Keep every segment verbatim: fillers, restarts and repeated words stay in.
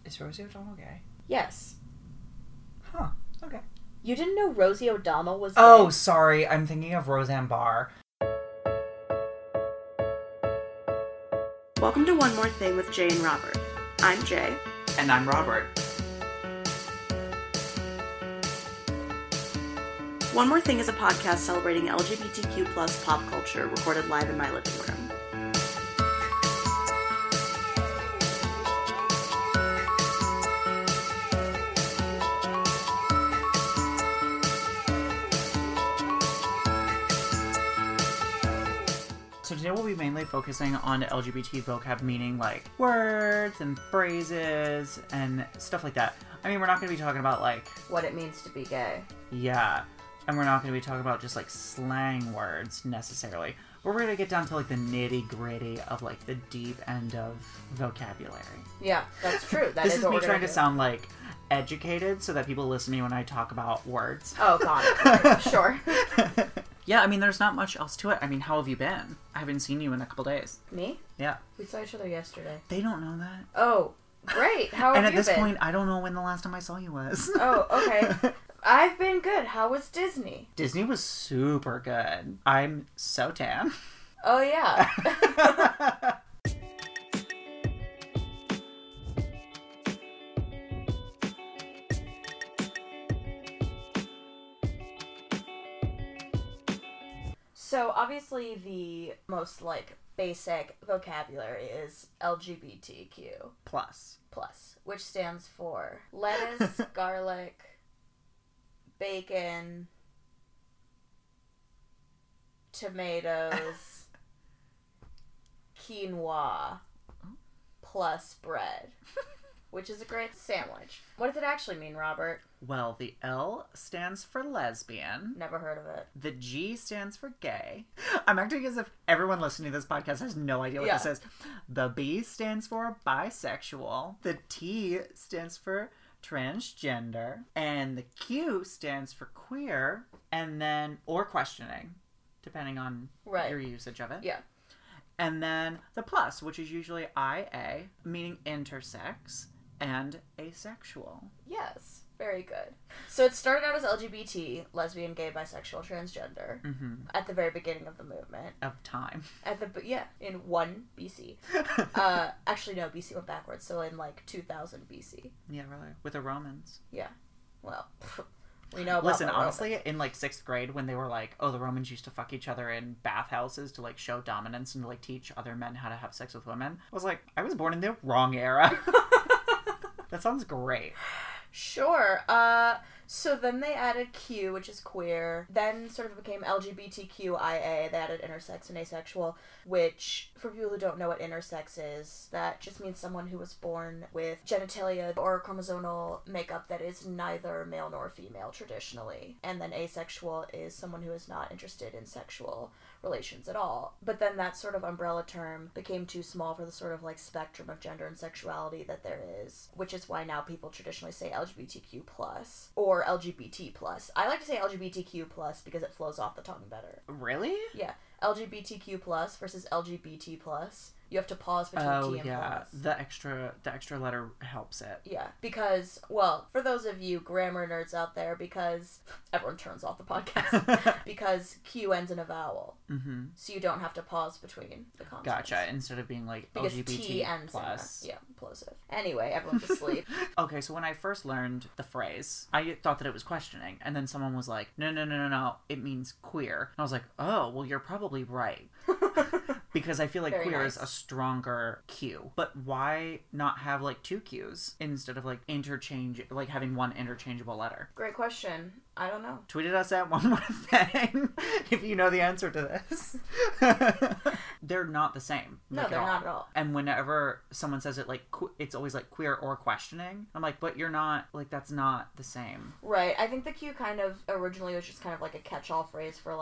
Is Rosie O'Donnell gay? Yes. Huh. Okay. You didn't know Rosie O'Donnell was gay? Oh, sorry. I'm thinking of Roseanne Barr. Welcome to One More Thing with Jay and Robert. I'm Jay. And I'm Robert. One More Thing is a podcast celebrating L G B T Q plus pop culture recorded live in my living room. So today we'll be mainly focusing on L G B T vocab, meaning like words and phrases and stuff like that. I mean, we're not going to be talking about like... what it means to be gay. Yeah. And we're not going to be talking about just like slang words necessarily. But we're going to get down to like the nitty gritty of like the deep end of vocabulary. Yeah, that's true. That this is, is what me we're trying gonna to do. sound like educated so that people listen to me when I talk about words. Oh, got it. Right. Sure. Yeah, I mean, there's not much else to it. I mean, how have you been? I haven't seen you in a couple days. Me? Yeah. We saw each other yesterday. They don't know that. Oh, great. How have And at you this been? point, I don't know when the last time I saw you was. Oh, okay. I've been good. How was Disney? Disney was super good. I'm so tan. Oh, yeah. So, obviously, the most, like, basic vocabulary is L G B T Q Plus. plus, which stands for lettuce, garlic, bacon, tomatoes, quinoa, plus bread, which is a great sandwich. What does it actually mean, Robert? Well, the L stands for lesbian. Never heard of it. The G stands for gay. I'm acting as if everyone listening to this podcast has no idea what Yeah. this is. The B stands for bisexual. The T stands for transgender. And the Q stands for queer. And then, or questioning, depending on Right. your usage of it. Yeah. And then the plus, which is usually I A, meaning intersex and asexual. Yes. Very good. So it started out as L G B T, lesbian, gay, bisexual, transgender, Mm-hmm. at the very beginning of the movement. Of time. At the, yeah, in one B C. Uh, actually, no, B C went backwards, so in like two thousand B C. Yeah, really. With the Romans. Yeah. Well, we know about Listen, the honestly, Romans. in like sixth grade, when they were like, oh, the Romans used to fuck each other in bathhouses to like show dominance and to like teach other men how to have sex with women, I was like, I was born in the wrong era. That sounds great. Sure. Uh, so then they added Q, which is queer. Then sort of became L G B T Q I A. They added intersex and asexual, which, for people who don't know what intersex is, that just means someone who was born with genitalia or chromosomal makeup that is neither male nor female traditionally. And then asexual is someone who is not interested in sexual relations at all. But then that sort of umbrella term became too small for the sort of like spectrum of gender and sexuality that there is, which is why now people traditionally say L G B T Q plus or L G B T plus. I like to say L G B T Q plus because it flows off the tongue better. Really? Yeah. L G B T Q plus versus L G B T plus. You have to pause between Oh, T and yeah. plus. The extra, the extra letter helps it. Yeah, because, well, for those of you grammar nerds out there, because everyone turns off the podcast, because Q ends in a vowel. Mm-hmm. So you don't have to pause between the consonants. Gotcha. Instead of being like Because L G B T T ends plus. in a, yeah, plosive. Anyway, everyone's asleep. Okay, so when I first learned the phrase, I thought that it was questioning. And then someone was like, no, no, no, no, no, it means queer. And I was like, oh, well, you're probably right. Because I feel like Very queer nice. is a stronger Q. But why not have like two Qs instead of like interchange, like having one interchangeable letter? Great question. I don't know. Tweeted us at One More Thing if you know the answer to this. They're not the same. No, like, they're at all. not at all. And whenever someone says it, like, que- it's always like queer or questioning. I'm like, but you're not, like, that's not the same. Right. I think the Q kind of originally was just kind of like a catch-all phrase for like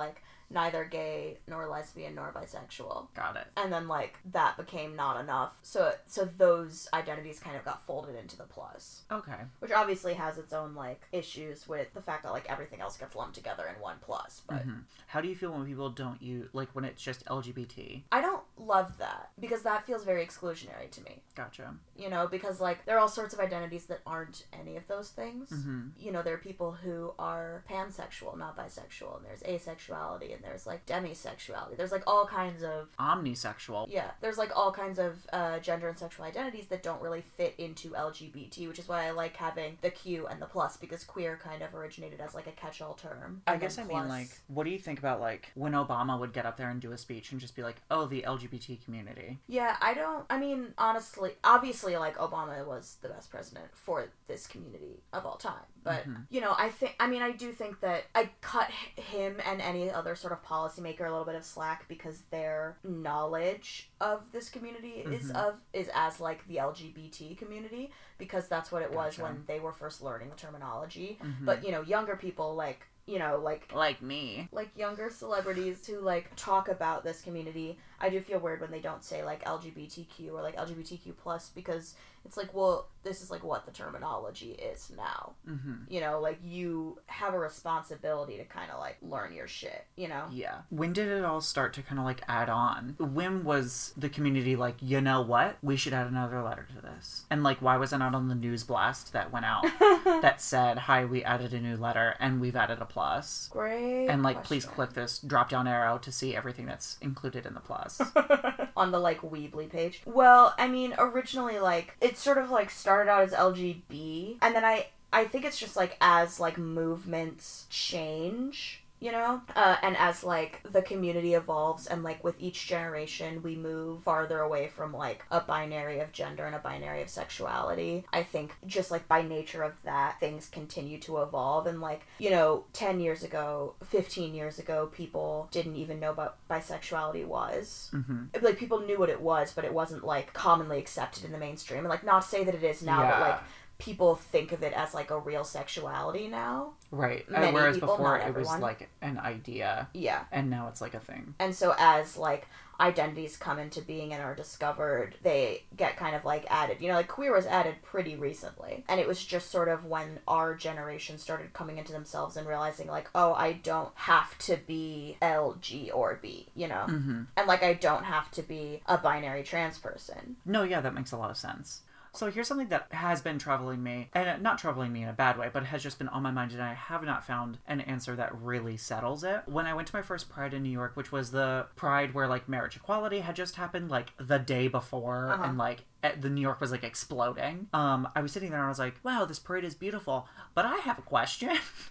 neither gay nor lesbian nor bisexual. Got it. And then, like, that became not enough. So so those identities kind of got folded into the plus. Okay. Which obviously has its own, like, issues with the fact that, like, everything else gets lumped together in one plus. But Mm-hmm. How do you feel when people don't use, like, when it's just L G B T? I don't love that, because that feels very exclusionary to me. Gotcha. You know, because, like, there are all sorts of identities that aren't any of those things. Mm-hmm. You know, there are people who are pansexual, not bisexual, and there's asexuality, and there's, like, demisexuality. There's, like, all kinds of... Omnisexual. Yeah, there's, like, all kinds of uh, gender and sexual identities that don't really fit into L G B T, which is why I like having the Q and the plus, because queer kind of originated as, like, a catch-all term. I guess I mean, like, what do you think about, like, when Obama would get up there and do a speech and just be like, oh, the L G B T community? Yeah, I don't... I mean, honestly, obviously, like, Obama was the best president for this community of all time. But, mm-hmm. you know, I think... I mean, I do think that I cut him and any other sort of policymaker a little bit of slack because their knowledge of this community mm-hmm. is of is as, like, the L G B T community, because that's what it was Gotcha. when they were first learning the terminology. Mm-hmm. But, you know, younger people, like... You know, like... Like me. Like, younger celebrities who, like, talk about this community. I do feel weird when they don't say, like, L G B T Q or, like, L G B T Q plus, because it's like, well, this is, like, what the terminology is now. Mm-hmm. You know, like, you have a responsibility to kind of, like, learn your shit, you know? Yeah. When did it all start to kind of, like, add on? When was the community like, you know what? We should add another letter to this. And, like, why was it not on the news blast that went out that said, hi, we added a new letter and we've added a plus? Great And, like, question. please click this drop-down arrow to see everything that's included in the plus. On the, like, Weebly page. Well, I mean, originally, like, it sort of, like, started out as L G B, and then I, I think it's just, like, as, like, movements change, you know? Uh, and as, like, the community evolves, and, like, with each generation, we move farther away from, like, a binary of gender and a binary of sexuality. I think just, like, by nature of that, things continue to evolve, and, like, you know, ten years ago, fifteen years ago, people didn't even know what bisexuality was. Mm-hmm. Like, people knew what it was, but it wasn't, like, commonly accepted in the mainstream. And, like, not to say that it is now, yeah. but, like, people think of it as, like, a real sexuality now. Right. Many Whereas people, before not it was, everyone. like, an idea. Yeah. And now it's, like, a thing. And so as, like, identities come into being and are discovered, they get kind of, like, added. You know, like, queer was added pretty recently. And it was just sort of when our generation started coming into themselves and realizing, like, oh, I don't have to be L, G, or B, you know? Mm-hmm. And, like, I don't have to be a binary trans person. No, yeah, that makes a lot of sense. So here's something that has been troubling me, and not troubling me in a bad way, but has just been on my mind, and I have not found an answer that really settles it. When I went to my first Pride in New York, which was the Pride where, like, marriage equality had just happened, like, the day before, uh-huh. and, like, the New York was, like, exploding. Um, I was sitting there and I was like, wow, this parade is beautiful, but I have a question.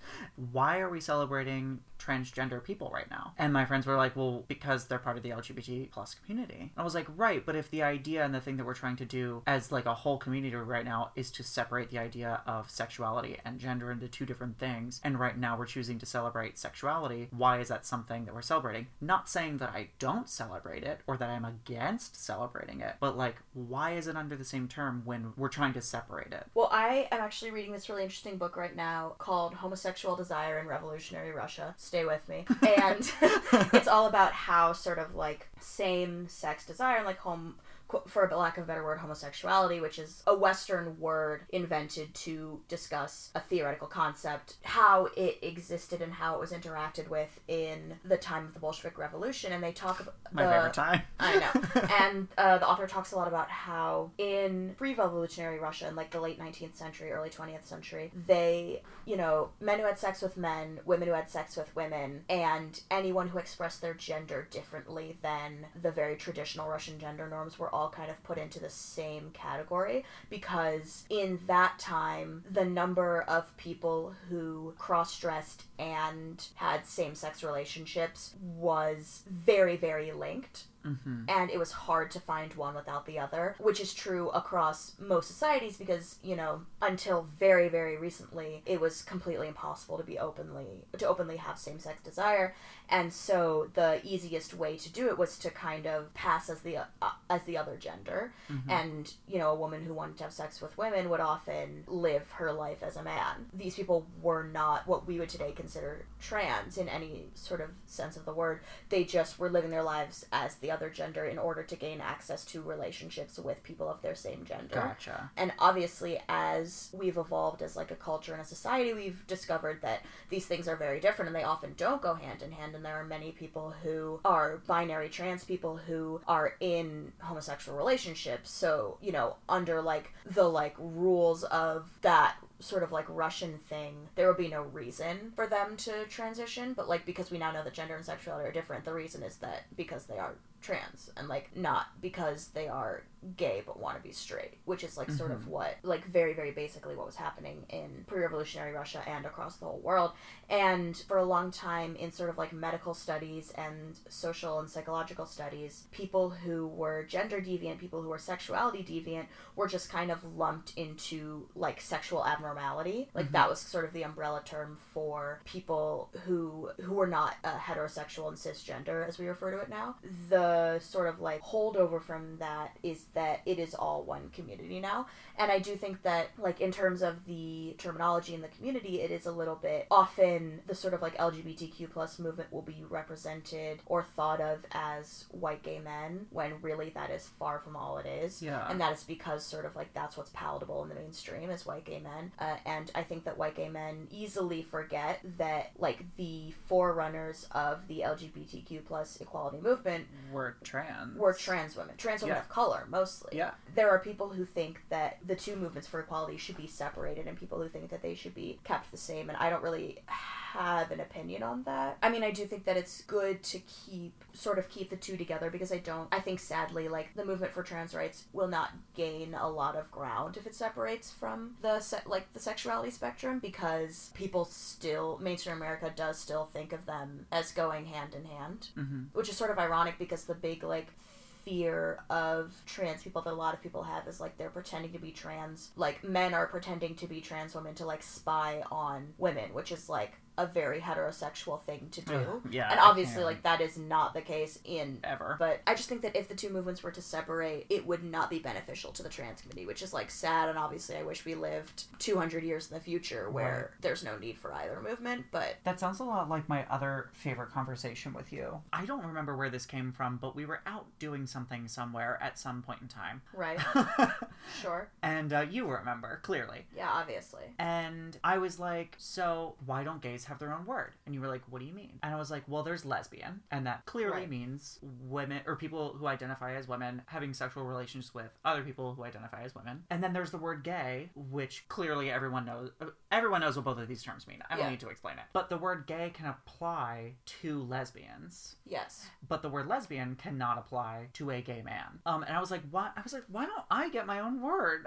Why are we celebrating transgender people right now? And my friends were like, well, because they're part of the L G B T plus community. And I was like, right, but if the idea and the thing that we're trying to do as, like, a whole community right now is to separate the idea of sexuality and gender into two different things, and right now we're choosing to celebrate sexuality, why is that something that we're celebrating? Not saying that I don't celebrate it or that I'm against celebrating it, but, like, why is it under the same term when we're trying to separate it? Well, I am actually reading this really interesting book right now called Homosexual Desire in Revolutionary Russia. Stay with me. And it's all about how sort of, like, same-sex desire and, like, home... for lack of a better word, homosexuality, which is a Western word invented to discuss a theoretical concept, how it existed and how it was interacted with in the time of the Bolshevik Revolution. And they talk about My the, favorite time. I know. And uh, the author talks a lot about how in pre-revolutionary Russia in, like, the late nineteenth century, early twentieth century, they, you know, men who had sex with men, women who had sex with women, and anyone who expressed their gender differently than the very traditional Russian gender norms were all kind of put into the same category, because in that time the number of people who cross-dressed and had same-sex relationships was very, very linked. Mm-hmm. And it was hard to find one without the other, which is true across most societies because, you know, until very, very recently, it was completely impossible to be openly, to openly have same-sex desire. And so the easiest way to do it was to kind of pass as the, uh, as the other gender. Mm-hmm. And, you know, a woman who wanted to have sex with women would often live her life as a man. These people were not what we would today consider trans in any sort of sense of the word. They just were living their lives as the other gender in order to gain access to relationships with people of their same gender. Gotcha. And obviously, as we've evolved as like a culture and a society, we've discovered that these things are very different and they often don't go hand in hand. And there are many people who are binary trans people who are in homosexual relationships. So, you know, under like the like rules of that sort of like Russian thing, there would be no reason for them to transition. But like, because we now know that gender and sexuality are different, the reason is that because they are trans and like not because they are gay but want to be straight, which is like mm-hmm. sort of what like very very basically what was happening in pre-revolutionary Russia and across the whole world. And for a long time in sort of like medical studies and social and psychological studies, people who were gender deviant, people who were sexuality deviant were just kind of lumped into like sexual abnormality. Like mm-hmm. that was sort of the umbrella term for people who who were not uh, heterosexual and cisgender as we refer to it now. The sort of like holdover from that is that it is all one community now. And I do think that like in terms of the terminology in the community, it is a little bit often the sort of like L G B T Q plus movement will be represented or thought of as white gay men when really that is far from all it is. Yeah. And that is because sort of like that's what's palatable in the mainstream is white gay men. Uh, and I think that white gay men easily forget that like the forerunners of the L G B T Q plus equality movement were trans. Were trans women. Trans women yeah. of color, mostly. Yeah. There are people who think that the two movements for equality should be separated and people who think that they should be kept the same, and I don't really have an opinion on that. I mean, I do think that it's good to keep, sort of keep the two together because I don't, I think sadly, like, the movement for trans rights will not gain a lot of ground if it separates from the, se- like, the sexuality spectrum because people still, mainstream America does still think of them as going hand in hand, mm-hmm. which is sort of ironic because the big, like, fear of trans people that a lot of people have is like they're pretending to be trans, like men are pretending to be trans women to like spy on women, which is like a very heterosexual thing to do. Ugh, yeah, and obviously like that is not the case in ever. But I just think that if the two movements were to separate, it would not be beneficial to the trans community, which is like sad, and obviously I wish we lived two hundred years in the future where right. there's no need for either movement. But that sounds a lot like my other favorite conversation with you. I don't remember where this came from, but we were out doing something somewhere at some point in time. Right. Sure. And uh, you remember, clearly. Yeah, obviously. And I was like, so why don't gays have their own word? And you were like, what do you mean? And I was like, well, there's lesbian, and that clearly right. means women or people who identify as women having sexual relations with other people who identify as women. And then there's the word gay, which clearly everyone knows. Everyone knows what both of these terms mean. I don't yeah. need to explain it. But the word gay can apply to lesbians. Yes. But the word lesbian cannot apply to a gay man. Um, and I was like, why? I was like, why don't I get my own word?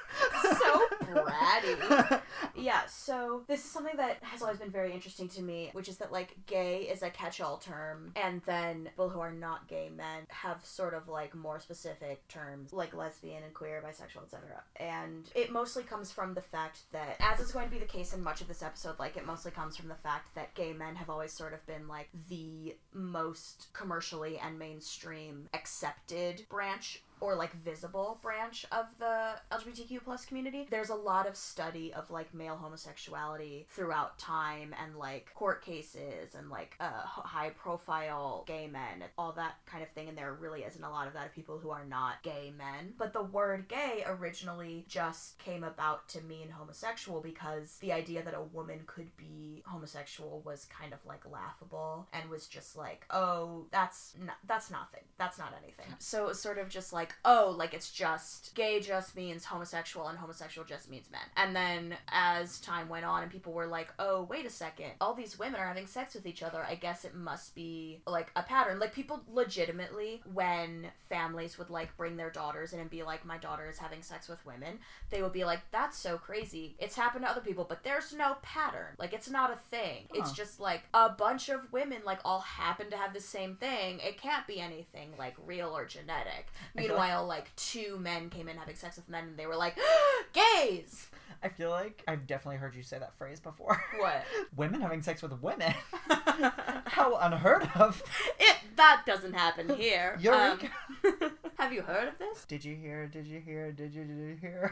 So bratty. Yeah, so this is something that has always been very interesting to me, which is that, like, gay is a catch-all term, and then people who are not gay men have sort of, like, more specific terms, like lesbian and queer, bisexual, et cetera. And it mostly comes from the fact that, as is going to be the case in much of this episode, like, it mostly comes from the fact that gay men have always sort of been, like, the most commercially and mainstream accepted branch or like visible branch of the L G B T Q plus community. There's a lot of study of like male homosexuality throughout time and like court cases and like uh, high profile gay men, all that kind of thing, and there really isn't a lot of that of people who are not gay men. But the word gay originally just came about to mean homosexual because the idea that a woman could be homosexual was kind of like laughable and was just like, oh, that's not, that's nothing, that's not anything. So it was sort of just like, oh, like it's just gay just means homosexual and homosexual just means men. And then as time went on and people were like, oh, wait a second, all these women are having sex with each other, I guess it must be like a pattern. Like, people legitimately, when families would like bring their daughters in and be like, my daughter is having sex with women, they would be like, that's so crazy. It's happened to other people, but there's no pattern. Like, it's not a thing. Huh. It's just like a bunch of women like all happen to have the same thing. It can't be anything like real or genetic. Meanwhile, like, like two men came in having sex with men and they were like, gays! I feel like I've definitely heard you say that phrase before. What? Women having sex with women. How unheard of. It that doesn't happen here. Eureka. Um, have you heard of this? Did you hear? Did you hear? Did you, did you hear?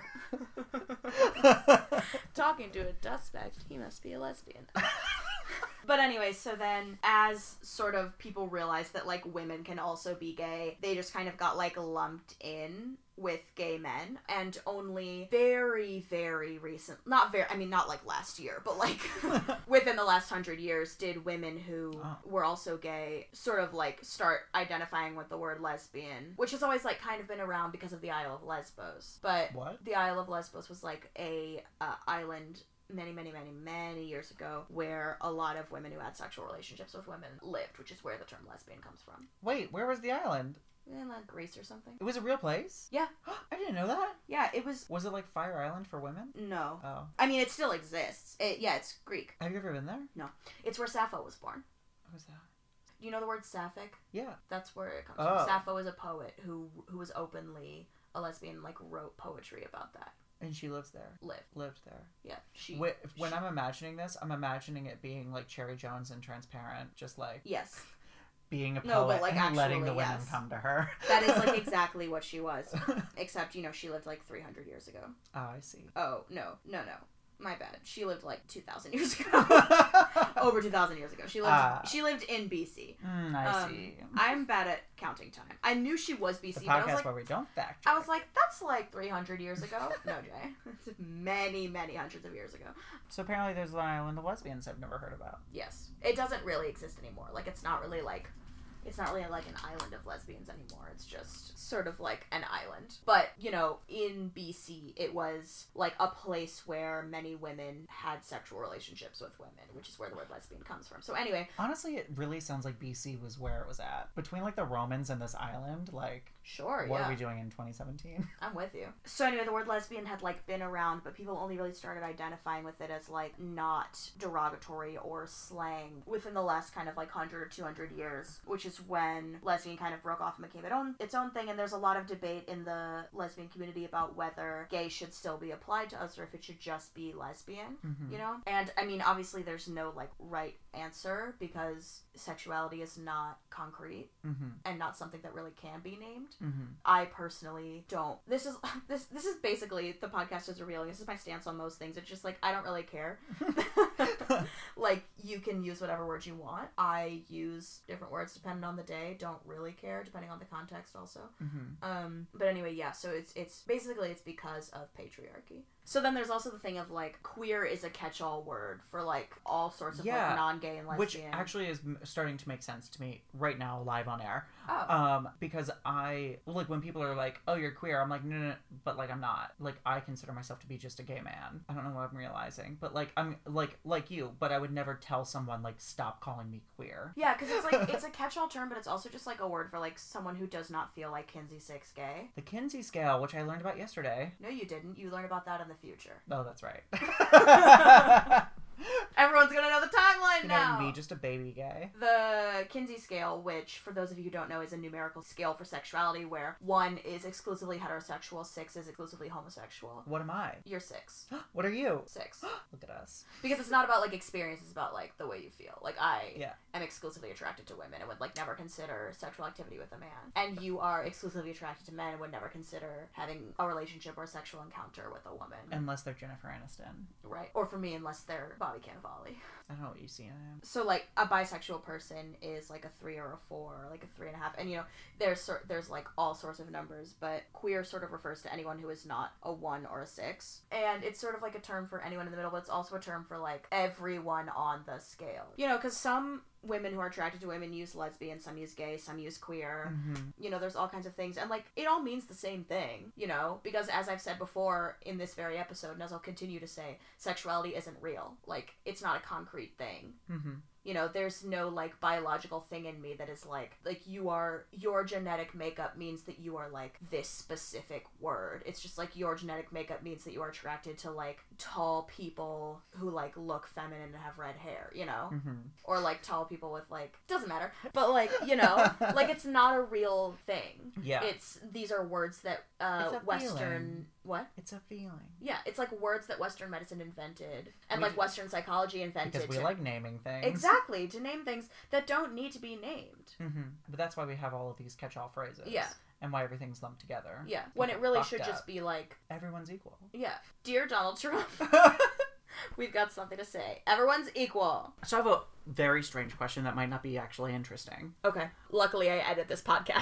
Talking to a suspect, he must be a lesbian. But anyway, so then as sort of people realized that like women can also be gay, they just kind of got like lumped in with gay men, and only very, very recent, not very, I mean, not like last year, but like within the last hundred years did women who oh. were also gay sort of like start identifying with the word lesbian, which has always like kind of been around because of the Isle of Lesbos. But what? The Isle of Lesbos was like a uh, island many, many, many, many years ago where a lot of women who had sexual relationships with women lived, which is where the term lesbian comes from. Wait, where was the island? In like Greece or something. It was a real place? Yeah. I didn't know that. Yeah, it was... Was it like Fire Island for women? No. Oh. I mean, it still exists. It, yeah, it's Greek. Have you ever been there? No. It's where Sappho was born. What was that? Do you know the word sapphic? Yeah. That's where it comes oh. from. Sappho is a poet who who was openly a lesbian, like wrote poetry about that. And she lives there. Lived. Lived there. Yeah. She. When, when she, I'm imagining this, I'm imagining it being like Cherry Jones and Transparent, just like yes, being a poet no, but like and actually, letting the women yes. come to her. That is like exactly what she was, except you know she lived like three hundred years ago. Oh, I see. Oh no, no, no. My bad. She lived like two thousand years ago. Over two thousand years ago. She lived uh, She lived in B C. Mm, I um, see. I'm bad at counting time. I knew she was B C. The but I podcast was like, where we don't fact check. I was like, that's like three hundred years ago. No, Jay. It's many, many hundreds of years ago. So apparently there's an island of lesbians I've never heard about. Yes. It doesn't really exist anymore. Like, it's not really like... It's not really like an island of lesbians anymore. It's just sort of like an island. But, you know, in B C, it was like a place where many women had sexual relationships with women, which is where the word lesbian comes from. So anyway. Honestly, it really sounds like B C was where it was at. Between like the Romans and this island, like... Sure, what yeah. are we doing in twenty seventeen? I'm with you. So anyway, the word lesbian had like been around, but people only really started identifying with it as like not derogatory or slang within the last kind of like one hundred or two hundred years, which is when lesbian kind of broke off and became its own, its own thing. And there's a lot of debate in the lesbian community about whether gay should still be applied to us or if it should just be lesbian, mm-hmm. you know? And I mean, obviously there's no like right answer because sexuality is not concrete mm-hmm. and not something that really can be named. Mm-hmm. I personally don't. This is this this is basically the podcast is revealing. This is my stance on most things. It's just like I don't really care. Like you can use whatever words you want. I use different words depending on the day. Don't really care depending on the context also. Mm-hmm. Um, but anyway, yeah. So it's it's basically it's because of patriarchy. So then there's also the thing of like queer is a catch-all word for like all sorts of yeah, like non-gay and lesbian. Which actually is starting to make sense to me right now live on air. Oh. Um, because I like when people are like, "Oh, you're queer," I'm like, "No, no, no," but like I'm not. Like I consider myself to be just a gay man. I don't know what I'm realizing, but like I'm like like you, but I would never tell someone like stop calling me queer. Yeah, because it's like it's a catch-all term, but it's also just like a word for like someone who does not feel like Kinsey Six gay. The Kinsey scale, which I learned about yesterday. No, you didn't. You learn about that in the future. Oh, that's right. Everyone's gonna know the timeline you now. know, me, just a baby gay. The Kinsey scale, which for those of you who don't know is a numerical scale for sexuality where one is exclusively heterosexual, six is exclusively homosexual. What am I? You're six. What are you? Six. Look at us. Because it's not about like experience, it's about like the way you feel. Like I yeah. am exclusively attracted to women and would like never consider sexual activity with a man. And you are exclusively attracted to men and would never consider having a relationship or a sexual encounter with a woman. Unless they're Jennifer Aniston. Right. Or for me, unless they're Bobby Cannavale. I don't know what you see in him. So, like, a bisexual person is, like, a three or a four, or, like, a three and a half. And, you know, there's, sort, there's like, all sorts of numbers, but queer sort of refers to anyone who is not a one or a six. And it's sort of, like, a term for anyone in the middle, but it's also a term for, like, everyone on the scale. You know, because some women who are attracted to women use lesbian, some use gay, some use queer. Mm-hmm. You know, there's all kinds of things. And, like, it all means the same thing, you know? Because as I've said before in this very episode, and as I'll continue to say, sexuality isn't real. Like, it's not a concrete thing. Mm-hmm. You know, there's no, like, biological thing in me that is, like, like, you are, your genetic makeup means that you are, like, this specific word. It's just, like, your genetic makeup means that you are attracted to, like, tall people who, like, look feminine and have red hair, you know? Mm-hmm. Or, like, tall people with, like, doesn't matter. But, like, you know, like, it's not a real thing. Yeah. It's, these are words that, uh, It's a Western, feeling. what? It's a feeling. Yeah, it's, like, words that Western medicine invented. And, We like, do- Western psychology invented. Because we to- like naming things. Exactly, to name things that don't need to be named. Mm-hmm. But that's why we have all of these catch-all phrases. Yeah. And why everything's lumped together. Yeah, when it People really fucked should up. just be like, Everyone's equal. yeah, dear Donald Trump, we've got something to say. Everyone's equal. So I have a very strange question that might not be actually interesting. Okay, luckily I edit this podcast,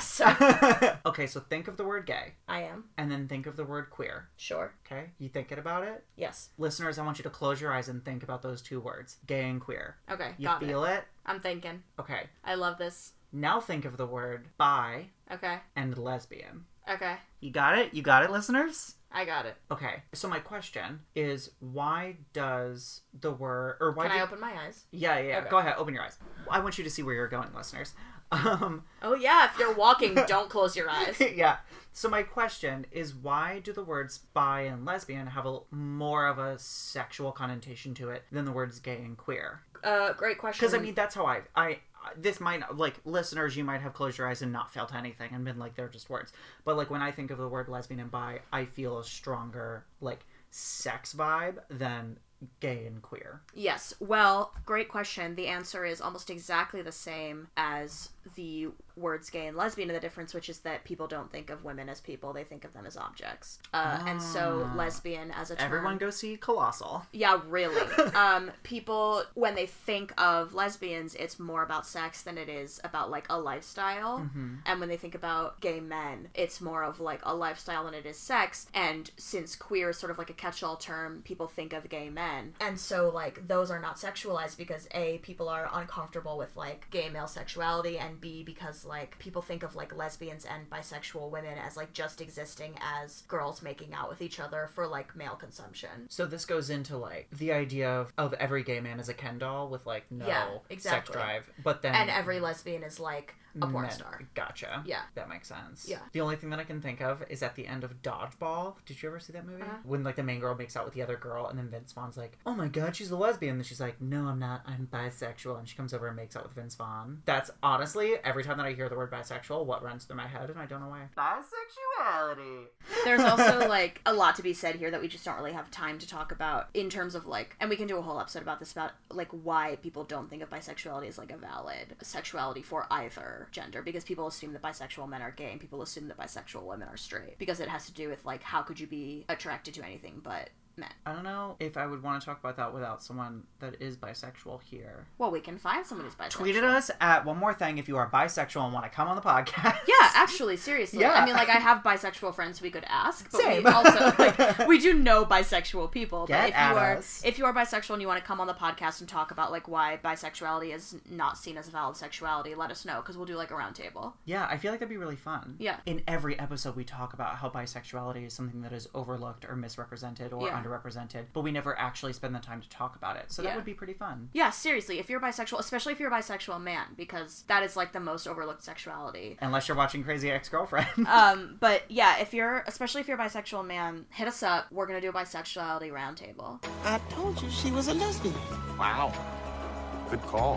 so Okay, so think of the word gay, I am. and then think of the word queer. Sure. Okay? You thinking about it? Yes. Listeners, I want you to close your eyes and think about those two words. Gay and queer. Okay, You got feel it. it? I'm thinking. Okay. I love this. Now think of the word bi Okay. and lesbian. Okay. You got it? You got it, listeners? I got it. Okay. So my question is, why does the word... or why Can I do- open my eyes? Yeah, yeah. Okay. Go ahead. Open your eyes. I want you to see where you're going, listeners. Um... Oh yeah, if you're walking, don't close your eyes. yeah. So my question is, why do the words bi and lesbian have a more of a sexual connotation to it than the words gay and queer? Uh, great question. Because I mean, that's how I, I, this might not, like, listeners, you might have closed your eyes and not felt anything and been like, they're just words. But like, when I think of the word lesbian and bi, I feel a stronger, like, sex vibe than gay and queer. Yes. Well, great question. The answer is almost exactly the same as the words gay and lesbian, and the difference, which is that people don't think of women as people, they think of them as objects. Uh, Ah. And so lesbian as a term... Everyone go see Colossal. Yeah, really. um, people, when they think of lesbians, it's more about sex than it is about, like, a lifestyle. Mm-hmm. And when they think about gay men, it's more of, like, a lifestyle than it is sex. And since queer is sort of like a catch-all term, people think of gay men. And so, like, those are not sexualized because, A, people are uncomfortable with, like, gay male sexuality, and B, because, like, people think of, like, lesbians and bisexual women as, like, just existing as girls making out with each other for, like, male consumption. So this goes into, like, the idea of, of every gay man as a Ken doll with, like, no Yeah, sex exactly. drive. But then... And every lesbian is, like, a porn men- star. Gotcha. Yeah. That makes sense. Yeah. The only thing that I can think of is at the end of Dodgeball. Did you ever see that movie? Uh-huh. When, like, the main girl makes out with the other girl, and then Vince Vaughn's like, oh my god, she's a lesbian. And she's like, no, I'm not. I'm bisexual. And she comes over and makes out with Vince Vaughn. That's honestly, every time that I hear the word bisexual, what runs through my head, and I don't know why. Bisexuality. There's also, like, a lot to be said here that we just don't really have time to talk about in terms of, like, and we can do a whole episode about this, about, like, why people don't think of bisexuality as, like, a valid sexuality for either gender, because people assume that bisexual men are gay and people assume that bisexual women are straight, because it has to do with, like, how could you be attracted to anything but men. I don't know if I would want to talk about that without someone that is bisexual here. Well, we can find someone who's bisexual. Tweet at us at one more thing if you are bisexual and want to come on the podcast. Yeah, actually, seriously. Yeah. I mean, like, I have bisexual friends we could ask, but Same. we also, like, we do know bisexual people. Get but if at you are us. if you are bisexual and you want to come on the podcast and talk about, like, why bisexuality is not seen as a valid sexuality, let us know, because we'll do, like, a round table. Yeah, I feel like that'd be really fun. Yeah. In every episode, we talk about how bisexuality is something that is overlooked or misrepresented or Yeah. underrepresented, but we never actually spend the time to talk about it. So that Yeah. would be pretty fun. Yeah, seriously, if you're bisexual, especially if you're a bisexual man, because that is, like, the most overlooked sexuality. Unless you're watching Crazy Ex-Girlfriend. Um, but yeah, if you're, especially if you're a bisexual man, hit us up. We're gonna do a bisexuality roundtable. I told you she was a lesbian. Wow. Good call.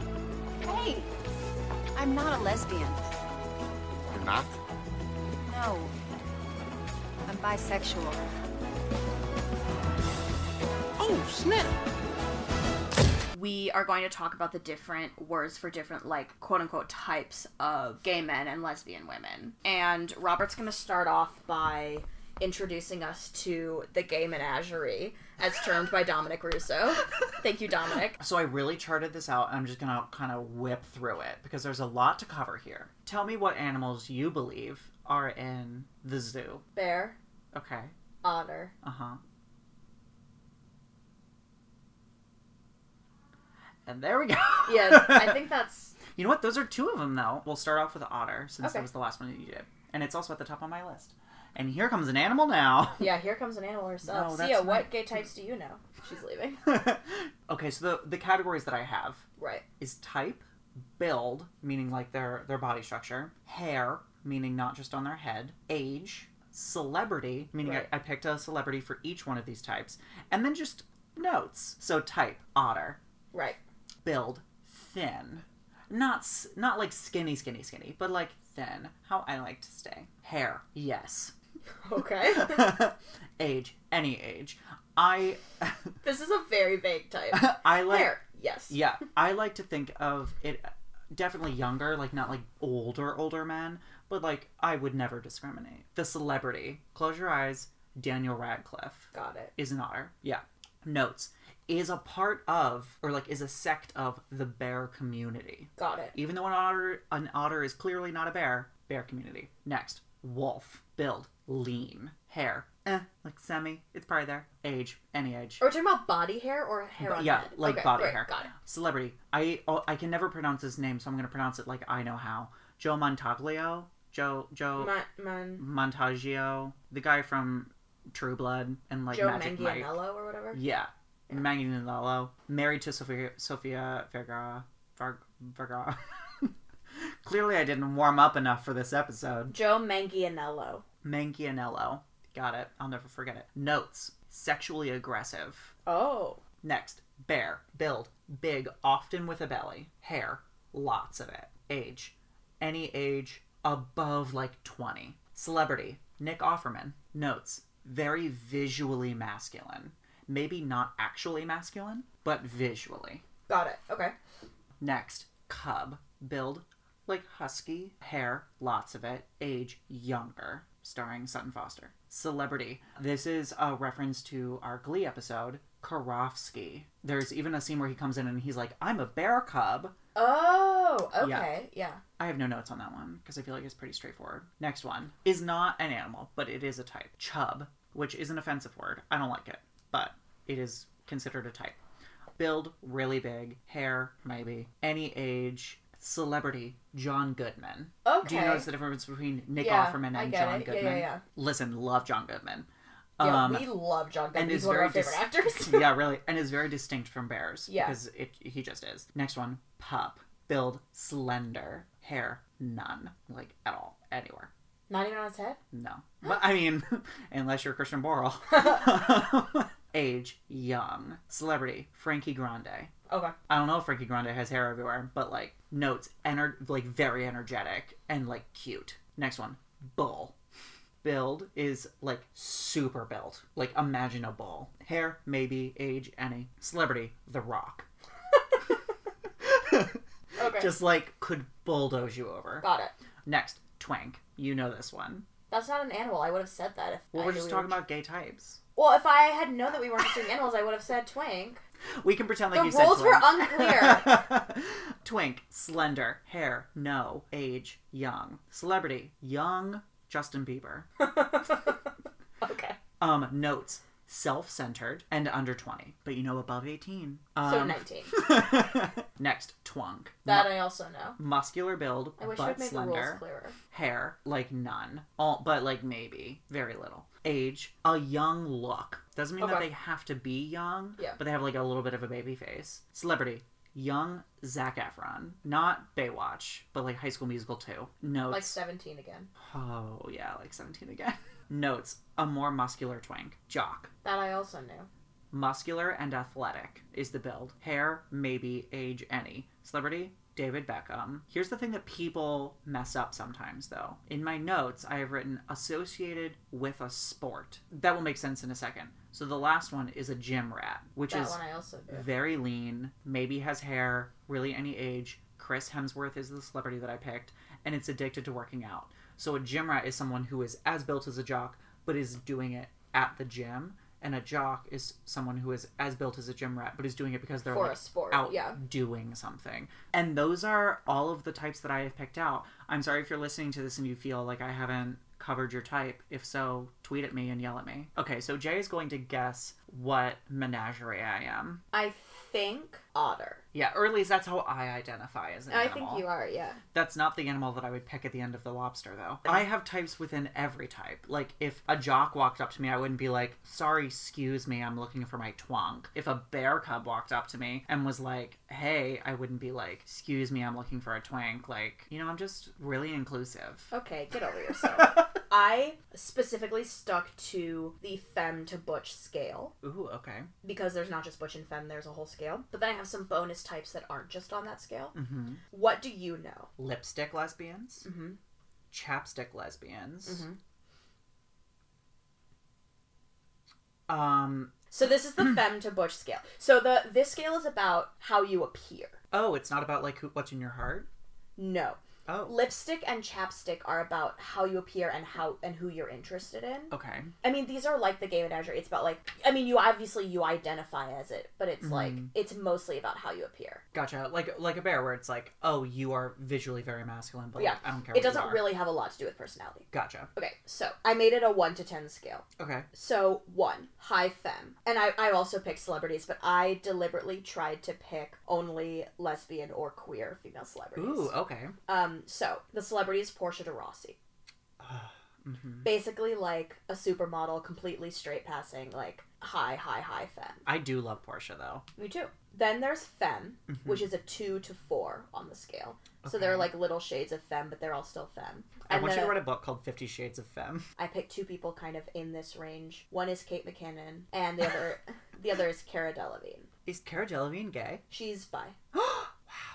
Hey, I'm not a lesbian. You're not? No. I'm bisexual. Oh, snap. We are going to talk about the different words for different, like, quote-unquote types of gay men and lesbian women. And Robert's going to start off by introducing us to the gay menagerie, as termed by Dominic Russo. Thank you, Dominic. So I really charted this out, and I'm just going to kind of whip through it, because there's a lot to cover here. Tell me what animals you believe are in the zoo. Bear, Okay. otter, Uh-huh. And there we go. Yeah, I think that's... You know what? Those are two of them, though. We'll start off with otter, since Okay. that was the last one that you did. And it's also at the top of my list. And here comes an animal now. Yeah, here comes an animal herself. No, that's Sia, not- what gay types do you know? She's leaving. Okay, so the, the categories that I have Right. is type, build, meaning like their, their body structure, hair, meaning not just on their head, age, celebrity, meaning Right. I, I picked a celebrity for each one of these types, and then just notes. So type, otter, Right. build, thin. Not s- not like skinny, skinny, skinny, but like thin. How I like to stay. Hair, yes. Okay. Age, any age. I This is a very vague type. I like Hair, yes. yeah, I like to think of it definitely younger, like not like older older men, but like I would never discriminate. The celebrity, close your eyes, Daniel Radcliffe Got it. is an otter. Yeah. Notes. Is a part of, or like is a sect of the bear community. Got it. Even though an otter, an otter is clearly not a bear, bear community. Next, wolf, build, lean, hair, eh, like semi, it's probably there. Age, any age. Are we talking about body hair or hair on Yeah, head? like Okay, body great, hair. Got it. Celebrity, I oh, I can never pronounce his name, so I'm gonna pronounce it like I know how. Joe Montaglio, Joe Joe Man, man, Montaggio, the guy from True Blood and like Joe Magic Mike. Manganiello or whatever? Yeah. Manganiello. Married to Sophia Sophia Vergara. Var- Vergara. Clearly I didn't warm up enough for this episode. Joe Manganiello. Manganiello. Got it. I'll never forget it. Notes. Sexually aggressive. Oh. Next. Bear. Build. Big, often with a belly. Hair. Lots of it. Age. Any age above like twenty. Celebrity. Nick Offerman. Notes. Very visually masculine. Maybe not actually masculine, but visually. Got it. Okay. Next, cub. Build, like husky. Hair, lots of it. Age, younger. Starring Sutton Foster. Celebrity. This is a reference to our Glee episode, Karofsky. There's even a scene where he comes in and he's like, I'm a bear cub. Oh, okay. Yeah. I have no notes on that one, because I feel like it's pretty straightforward. Next one is not an animal, but it is a type. Chub, which is an offensive word. I don't like it, but it is considered a type. Build, really big. Hair, maybe. Any age. Celebrity, John Goodman. Okay. Do you notice the difference between Nick Yeah, Offerman I and get John it. Yeah, Goodman? yeah, yeah. Listen, love John Goodman. Yeah, Um, we love John Goodman. and He's is one of very our favorite dis- actors. yeah, really, and is very distinct from bears. Yeah. because it he just is. Next one, pup. Build, slender. Hair, none, like at all, anywhere. Not even on his head? No, but I mean, unless you're Christian Borle. Age, young. Celebrity, Frankie Grande. Okay. I don't know if Frankie Grande has hair everywhere, but like notes, ener- like very energetic and like cute. Next one, bull. Build is like super built. Like imagine a bull. Hair, maybe. Age, any. Celebrity, The Rock. Okay. Just like could bulldoze you over. Got it. Next, twank. You know this one. That's not an animal. I would have said that if Well, I we're knew just we talking were... about gay types. Well, if I had known that we weren't doing animals, I would have said twink. We can pretend like The you said rules were twink. unclear. Twink, slender, hair, no, age, young. Celebrity, young, Justin Bieber. Okay. Um, notes, self-centered and under twenty, but you know above eighteen. Um, So nineteen. Next, twunk. That Mu- I also know. muscular build, I wish but we'd made the rules slender. clearer. Hair, like none. All, but like maybe. Very little. Age, a young look. Doesn't mean that Okay. they have to be young, Yeah. but they have like a little bit of a baby face. Celebrity, young Zac Efron. Not Baywatch, but like High School Musical two. Notes. Like seventeen again. Oh, yeah, like seventeen again. Notes, a more muscular twink. Jock. That I also knew. Muscular and athletic is the build. Hair, maybe. Age, any. Celebrity, David Beckham. Here's the thing that people mess up sometimes, though. In my notes, I have written associated with a sport. That will make sense in a second. So the last one is a gym rat, which That is one I also knew. very lean, maybe has hair, really any age. Chris Hemsworth is the celebrity that I picked, and it's addicted to working out. So a gym rat is someone who is as built as a jock, but is doing it at the gym. And a jock is someone who is as built as a gym rat, but is doing it because they're For like a sport, out yeah. doing something. And those are all of the types that I have picked out. I'm sorry if you're listening to this and you feel like I haven't covered your type. If so, tweet tweet at me and yell at me. Okay, so Jay is going to guess what menagerie I am. I think otter. Yeah, or at least that's how I identify as an I animal. think you are, yeah. That's not the animal that I would pick at the end of the lobster, though. I have types within every type. Like, if a jock walked up to me, I wouldn't be like, sorry, excuse me, I'm looking for my twonk. If a bear cub walked up to me and was like, hey, I wouldn't be like, excuse me, I'm looking for a twink. Like, you know, I'm just really inclusive. Okay, get over yourself. I specifically stuck to the femme to butch scale. Ooh, okay. Because there's not just butch and femme, there's a whole scale. But then I have some bonus types that aren't just on that scale. Mm-hmm. What do you know? Lipstick lesbians. Mm-hmm. Chapstick lesbians. Mm-hmm. Um... So this is the femme to butch scale. So the this scale is about how you appear. Oh, it's not about, like, who, what's in your heart? No. Oh. Lipstick and chapstick are about how you appear and how and who you're interested in. Okay. I mean, these are like the gay menagerie. It's about, like, I mean, you obviously you identify as it, but it's Mm-hmm. like it's mostly about how you appear. Gotcha. Like like a bear, where it's like, oh, you are visually very masculine, but Yeah. like, I don't care. It what you doesn't are. really have a lot to do with personality. Gotcha. Okay, so I made it a one to ten scale. Okay. So one, high femme, and I I also picked celebrities, but I deliberately tried to pick only lesbian or queer female celebrities. Ooh, okay. Um, so the celebrity is Portia de Rossi. Mm-hmm. Basically, like a supermodel, completely straight passing, like high, high, high femme. I do love Portia, though. Me too. Then there's femme, Mhm. which is a two to four on the scale. So Okay. they're like little shades of femme, but they're all still femme. I And want you the- to write a book called Fifty Shades of Femme. I picked two people kind of in this range. One is Kate McKinnon, and the other, the other is Cara Delevingne. Is Cara Delevingne gay? She's bi. Wow.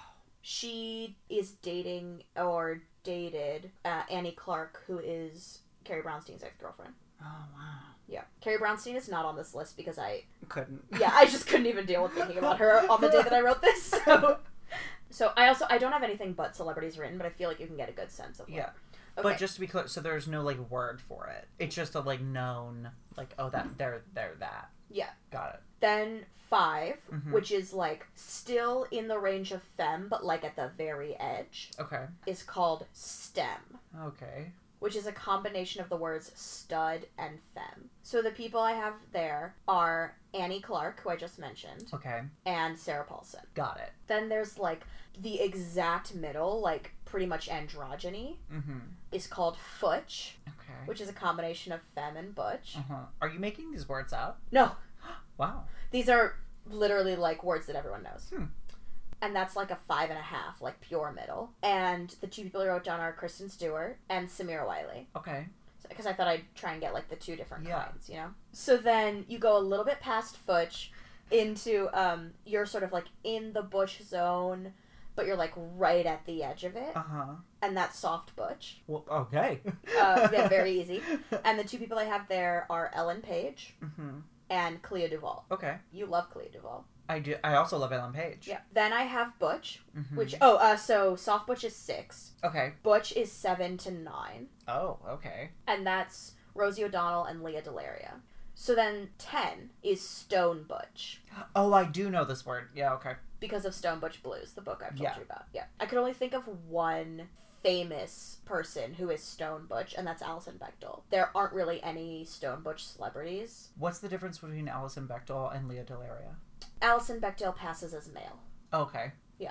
She is dating or dated uh, Annie Clark, who is Carrie Brownstein's ex-girlfriend. Oh, wow. Yeah, Carrie Brownstein is not on this list because I, Couldn't. yeah, I just couldn't even deal with thinking about her on the day that I wrote this. So, so I also I don't have anything but celebrities written, but I feel like you can get a good sense of. What. Yeah. Okay. But just to be clear, so there's no, like, word for it. It's just a, like, known, like, oh, that, they're, they're that. Yeah. Got it. Then five, Mhm. which is like still in the range of femme, but like at the very edge, Okay. is called STEM, Okay. which is a combination of the words stud and femme. So the people I have there are Annie Clark, who I just mentioned, Okay. and Sarah Paulson. Got it. Then there's like the exact middle, like pretty much androgyny, Mm-hmm. is called Futch, Okay. which is a combination of femme and butch. Uh-huh. Are you making these words up? No, Wow. these are literally like words that everyone knows. Hmm. And that's like a five and a half, like pure middle. And the two people I wrote down are Kristen Stewart and Samira Wiley. Okay. Because I thought I'd try and get like the two different Yeah. kinds, you know? So then you go a little bit past Futch into, um, you're sort of like in the butch zone, but you're like right at the edge of it. Uh-huh. And that's soft butch. Well, okay. Uh, yeah, very easy. And the two people I have there are Ellen Page Mm-hmm. and Clea Duvall. Okay. You love Clea Duvall. I do. I also love Ellen Page. Yeah. Then I have Butch, Mhm. which, oh, uh, so soft Butch is six. Okay. Butch is seven to nine. Oh, okay. And that's Rosie O'Donnell and Leah Delaria. So then ten is Stone Butch. Oh, I do know this word. Yeah, okay. Because of Stone Butch Blues, the book I've told Yeah. you about. Yeah. I could only think of one famous person who is Stone Butch, and that's Alison Bechdel. There aren't really any Stone Butch celebrities. What's the difference between Alison Bechdel and Leah Delaria? Alison Bechdel passes as male. Okay.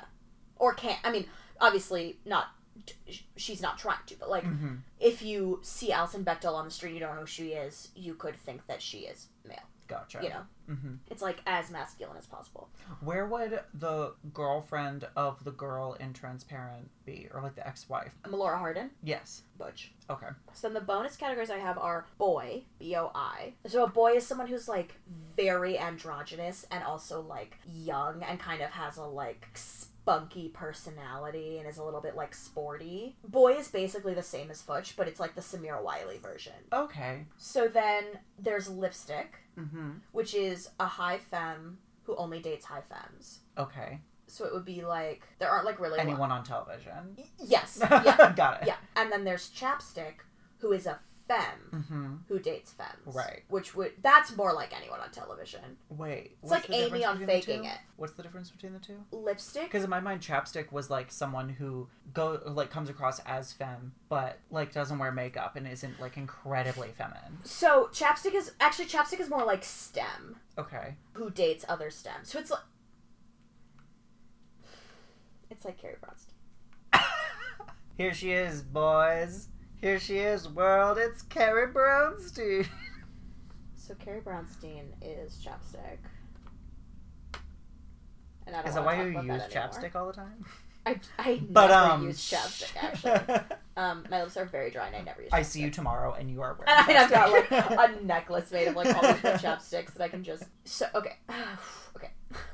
Or can't. I mean, obviously not. She's not trying to, but like, Mm-hmm. if you see Alison Bechdel on the street, you don't know who she is, you could think that she is male. Gotcha. You know, Mm-hmm. it's like as masculine as possible. Where would the girlfriend of the girl in Transparent be? Or like the ex-wife? Melora Hardin, Yes. Butch. Okay. So then the bonus categories I have are boy, B O I. So a boy is someone who's like very androgynous and also like young and kind of has a like spunky personality and is a little bit like sporty. Boy is basically the same as Futch, but it's like the Samira Wiley version. Okay. So then there's lipstick, Mm-hmm. which is a high femme who only dates high femmes. Okay. So it would be like, there aren't like really... Anyone on television? Y- Yes. Yeah. Got it. Yeah. And then there's chapstick, who is a femme Mm-hmm. who dates femmes. Right. Which would, that's more like anyone on television. Wait. It's like Amy on Faking It. What's the difference between the two? Lipstick? Because in my mind, chapstick was like someone who go like comes across as femme, but like doesn't wear makeup and isn't like incredibly feminine. So chapstick is, actually chapstick is more like STEM. Okay. Who dates other STEM. So it's like, it's like Carrie Brownstein. Here she is, boys. Here she is, world. It's Carrie Brownstein. So Carrie Brownstein is chapstick. And I don't Is that wanna why talk you about use that anymore. chapstick all the time? I, I But, never um, use chapstick, actually. um, my lips are very dry and I never use chapstick. I see you tomorrow and you are wearing And I've got like chapstick. a necklace made of like all these different chapsticks that I can just... So, okay. okay.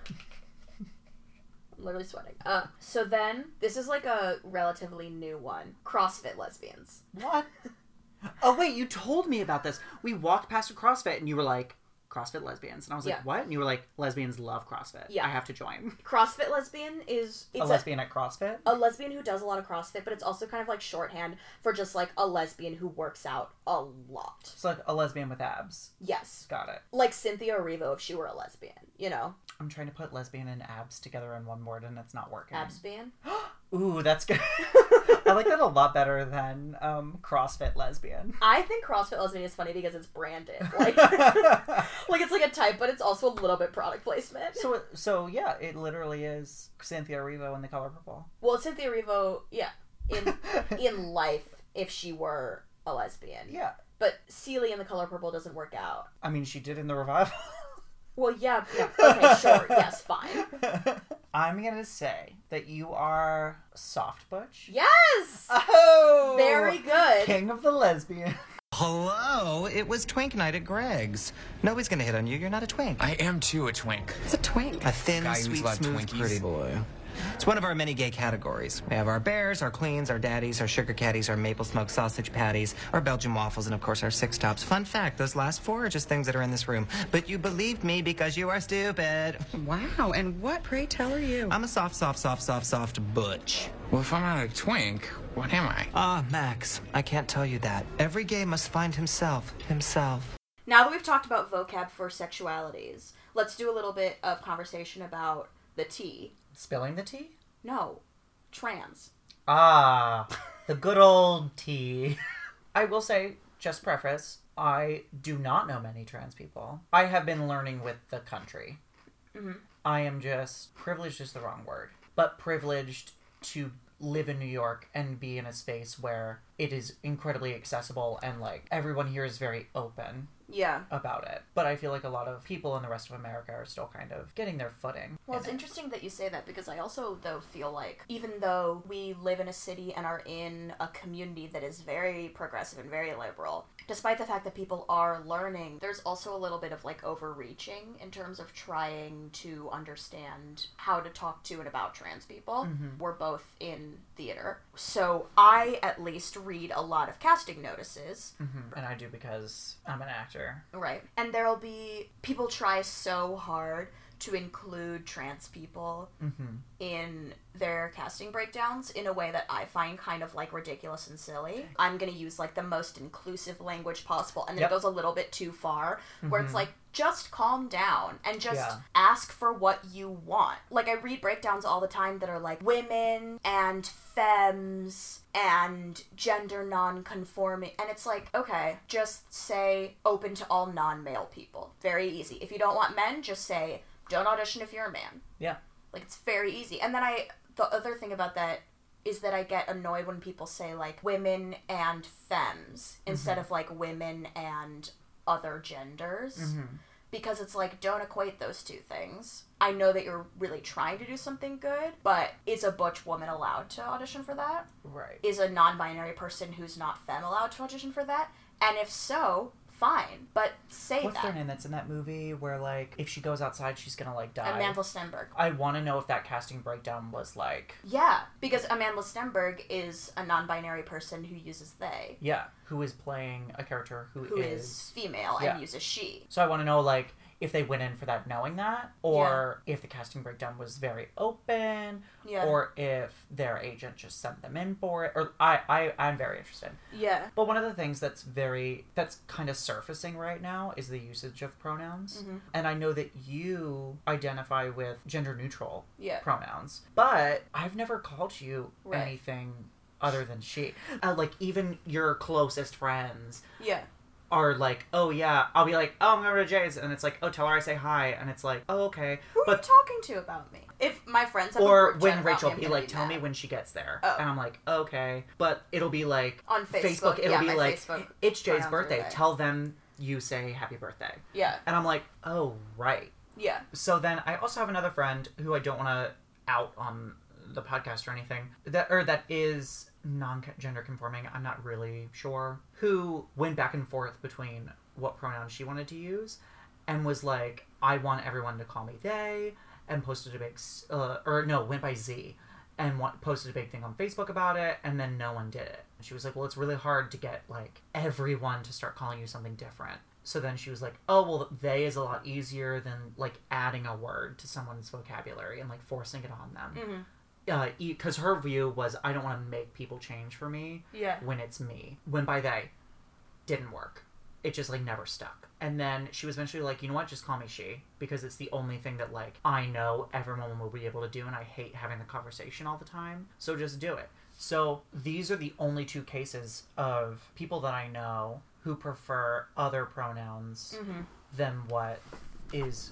I'm literally sweating. Uh, so then, this is like a relatively new one. CrossFit lesbians. What? Oh, wait, you told me about this. We walked past a CrossFit and you were like, CrossFit lesbians. And I was like, Yeah. what? And you were like, lesbians love CrossFit. Yeah. I have to join. CrossFit lesbian is... It's a lesbian at CrossFit? A lesbian who does a lot of CrossFit, but it's also kind of like shorthand for just like a lesbian who works out a lot. It's like a lesbian with abs. Yes. Got it. Like Cynthia Erivo if she were a lesbian, you know? I'm trying to put lesbian and abs together in one word and it's not working. Absbian. Ooh, that's good. I like that a lot better than um, CrossFit lesbian. I think CrossFit lesbian is funny because it's branded. Like, like it's like a type, but it's also a little bit product placement. So, so yeah, it literally is Cynthia Erivo in The Color Purple. Well, Cynthia Erivo, yeah, in in life, if she were a lesbian. Yeah. But Celie in The Color Purple doesn't work out. I mean, she did in the revival. Well, yeah, yeah, okay, sure, yes, fine. I'm gonna say that you are soft butch. Yes! Oh! Very good. King of the lesbian. Hello, it was Twink Night at Greg's. Nobody's gonna hit on you, you're not a twink. I am too a twink. It's a twink. A thin, Guy who's sweet, allowed smooth, Twinkies. pretty boy. It's one of our many gay categories. We have our bears, our queens, our daddies, our sugar caddies, our maple smoked sausage patties, our Belgian waffles, and of course our six tops. Fun fact, those last four are just things that are in this room. But you believed me because you are stupid. Wow, and what, pray tell, are you? I'm a soft, soft, soft, soft, soft butch. Well, if I'm not a twink, what am I? Ah, Max, I can't tell you that. Every gay must find himself, himself. Now that we've talked about vocab for sexualities, let's do a little bit of conversation about the T. Spilling the tea? No, trans. Ah, the good old tea. I will say, just preface, I do not know many trans people. I have been learning with the country. Mm-hmm. I am just, privileged is the wrong word, but privileged to live in New York and be in a space where it is incredibly accessible and like everyone here is very open Yeah. about it. But I feel like a lot of people in the rest of America are still kind of getting their footing. Well, in it's it. interesting that you say that because I also, though, feel like even though we live in a city and are in a community that is very progressive and very liberal, despite the fact that people are learning, there's also a little bit of like overreaching in terms of trying to understand how to talk to and about trans people. Mm-hmm. We're both in theater. So I at least read a lot of casting notices. Mm-hmm. And I do because I'm an actor. Right. And there'll be people try so hard to include trans people Mm-hmm. in their casting breakdowns in a way that I find kind of like ridiculous and silly. I'm gonna use like the most inclusive language possible, and then Yep. it goes a little bit too far, where it's Mhm. like, just calm down and just Yeah. ask for what you want. Like, I read breakdowns all the time that are like women and femmes and gender non-conforming, and it's like, okay, just say open to all non-male people. Very easy. If you don't want men, just say don't audition if you're a man. Yeah. Like, it's very easy. And then I, the other thing about that is that I get annoyed when people say, like, women and femmes instead of, like, women and other genders. Mm-hmm. Because it's like, don't equate those two things. I know that you're really trying to do something good, but is a butch woman allowed to audition for that? Right. Is a non-binary person who's not femme allowed to audition for that? And if so, fine. But say What's that. their name that's in that movie where, like, if she goes outside, she's gonna, like, die? Amanda Stenberg. I want to know if that casting breakdown was, like... Yeah, because Amanda Stenberg is a non-binary person who uses they. Yeah, who is playing a character who, Who is, female Yeah. and uses she. So I want to know, like, if they went in for that knowing that, or yeah. if the casting breakdown was very open, yeah. or if their agent just sent them in for it, or I, I, I'm very interested. Yeah. But one of the things that's very, that's kind of surfacing right now is the usage of pronouns. Mm-hmm. And I know that you identify with gender neutral yeah. pronouns, but I've never called you right. anything other than she. Uh, like, even your closest friends. Yeah. Are like, oh yeah, I'll be like, oh, I'm going to Jay's, and it's like, oh, tell her I say hi, and it's like, oh, okay. Who but, are you talking to about me? If my friends have or a when Rachel me, be like, be tell mad. me when she gets there, oh. and I'm like, okay, but it'll be like on Facebook, Facebook it'll yeah, be like, Facebook it's Jay's birthday, tell them you say happy birthday. Yeah, and I'm like, oh right, yeah. So then I also have another friend who I don't want to out on the podcast or anything that or that is non-gender conforming. I'm not really sure, who went back and forth between what pronouns she wanted to use and was like, I want everyone to call me they, and posted a big uh, or no went by Z and want, posted a big thing on Facebook about it, and then no one did it. And she was like, well, it's really hard to get like everyone to start calling you something different. So then she was like, oh, well, they is a lot easier than like adding a word to someone's vocabulary and like forcing it on them. Mm-hmm. Because uh, her view was, I don't want to make people change for me yeah. when it's me. When by they, didn't work. It just, like, never stuck. And then she was eventually like, you know what, just call me she. Because it's the only thing that, like, I know everyone will be able to do, and I hate having the conversation all the time. So just do it. So these are the only two cases of people that I know who prefer other pronouns mm-hmm. than what is...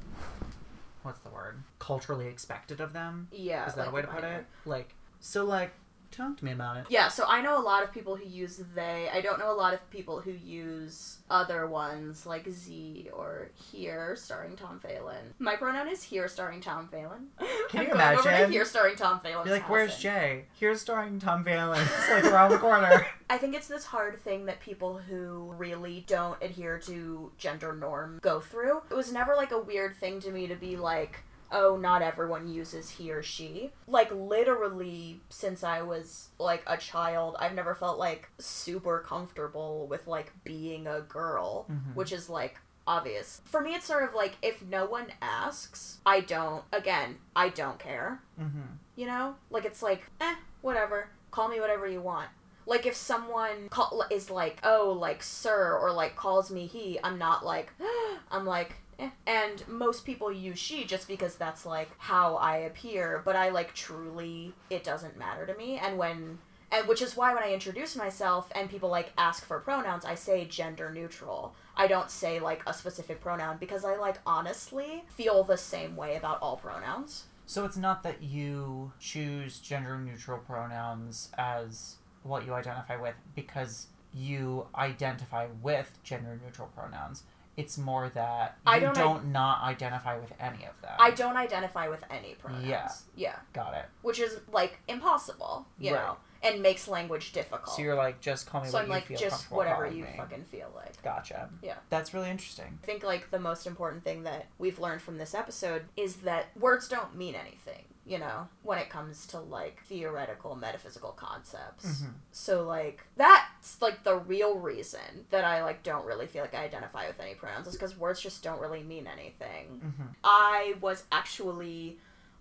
What's the word? Culturally expected of them? Yeah. Is that like a way to put it? Like, so, like... Talk to me about it. Yeah, so I know a lot of people who use they. I don't know a lot of people who use other ones like Z or here starring Tom Phelan. My pronoun is here starring Tom Phelan. Can I'm you going imagine? Over to here starring Tom Phelan. You're like, where's Jay? Here's starring Tom Phelan. It's like around the corner. I think it's this hard thing that people who really don't adhere to gender norm go through. It was never like a weird thing to me to be like, oh, not everyone uses he or she. Like, literally, since I was, like, a child, I've never felt, like, super comfortable with, like, being a girl, mm-hmm. which is, like, obvious. For me, it's sort of like, if no one asks, I don't, again, I don't care. Mm-hmm. You know? Like, it's like, eh, whatever. Call me whatever you want. Like, if someone call- is like, oh, like, sir, or, like, calls me he, I'm not like, I'm like... Eh. And most people use she just because that's, like, how I appear, but I, like, truly, it doesn't matter to me, and when, and which is why when I introduce myself and people, like, ask for pronouns, I say gender neutral. I don't say, like, a specific pronoun, because I, like, honestly feel the same way about all pronouns. So it's not that you choose gender neutral pronouns as what you identify with because you identify with gender neutral pronouns. It's more that you I don't, don't I- not identify with any of them. I don't identify with any pronouns. Yeah. Yeah. Got it. Which is, like, impossible, you right. know, and makes language difficult. So you're like, just call me so what I'm you like, feel just comfortable whatever calling you me. fucking feel like. Gotcha. Yeah. That's really interesting. I think, like, the most important thing that we've learned from this episode is that words don't mean anything, you know, when it comes to, like, theoretical metaphysical concepts. Mm-hmm. So, like, that's, like, the real reason that I, like, don't really feel like I identify with any pronouns is because words just don't really mean anything. Mm-hmm. I was actually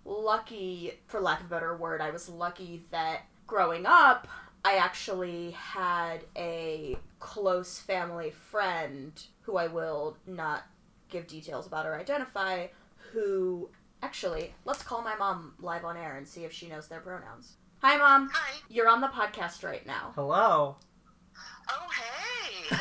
lucky, for lack of a better word, I was lucky that growing up, I actually had a close family friend who I will not give details about or identify, who... Actually, let's call my mom live on air and see if she knows their pronouns. Hi, Mom. Hi. You're on the podcast right now. Hello. Oh, hey.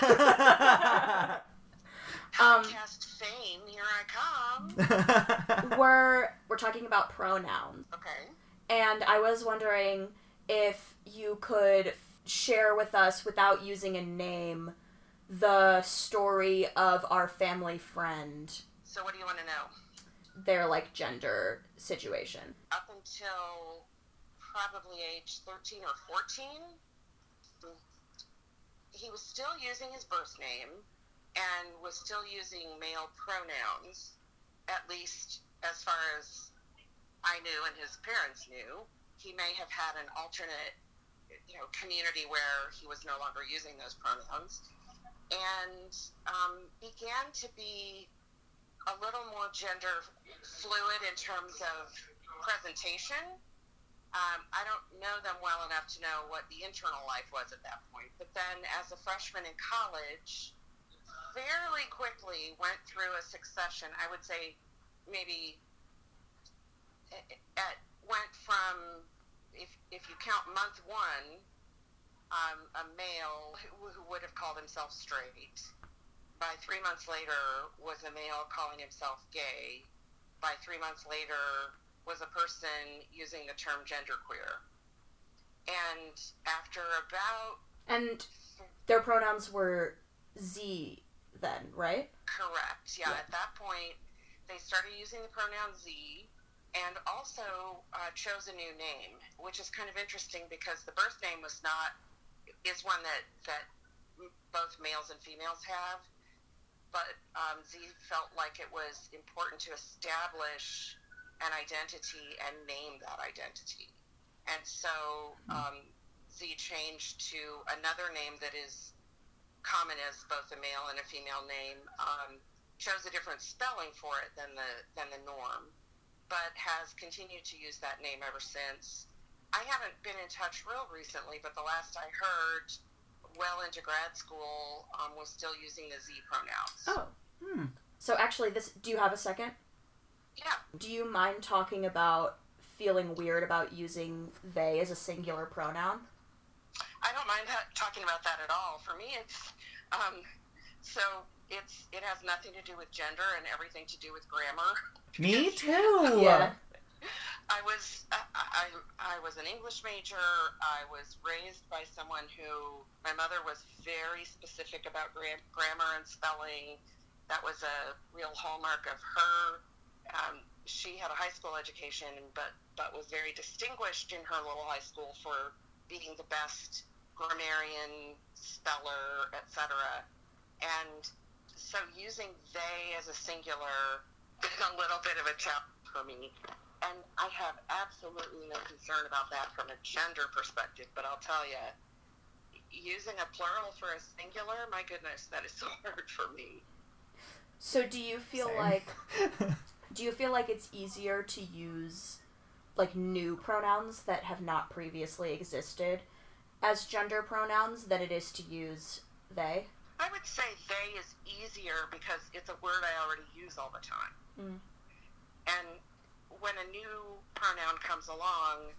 um, Podcast fame, here I come. we're we're talking about pronouns. Okay. And I was wondering if you could share with us, without using a name, the story of our family friend. So what do you want to know? Their, like, gender situation. Up until probably age thirteen or fourteen, he was still using his birth name and was still using male pronouns, at least as far as I knew and his parents knew. He may have had an alternate, you know, community where he was no longer using those pronouns, and um, began to be a little more gender fluid in terms of presentation. Um, I don't know them well enough to know what the internal life was at that point. But then as a freshman in college, fairly quickly went through a succession. I would say maybe it went from, if, if you count month one, um, a male who, who would have called himself straight. By three months later was a male calling himself gay. By three months later was a person using the term genderqueer. And after about... And their pronouns were Z then, right? Correct, yeah. yeah. At that point, they started using the pronoun Z and also uh, chose a new name, which is kind of interesting because the birth name was not... is one that, that both males and females have. But um, Z felt like it was important to establish an identity and name that identity. And so um, Z changed to another name that is common as both a male and a female name, um, chose a different spelling for it than the, than the norm, but has continued to use that name ever since. I haven't been in touch real recently, but the last I heard, well into grad school, um, was still using the Z pronouns. Oh. Hmm. So actually, this. Do you have a second? Yeah. Do you mind talking about feeling weird about using they as a singular pronoun? I don't mind that, talking about that at all. For me, it's um, so it's it has nothing to do with gender and everything to do with grammar. Me too. Yeah. I was I, I I was an English major. I was raised by someone who, my mother was very specific about gra- grammar and spelling. That was a real hallmark of her. Um, she had a high school education, but but was very distinguished in her little high school for being the best grammarian, speller, et cetera. And so using they as a singular is a little bit of a challenge for me. And I have absolutely no concern about that from a gender perspective, but I'll tell you, using a plural for a singular, my goodness, that is so hard for me. So do you feel Same. like, do you feel like it's easier to use, like, new pronouns that have not previously existed as gender pronouns than it is to use they? I would say they is easier because it's a word I already use all the time. Mm. And when a new pronoun comes along,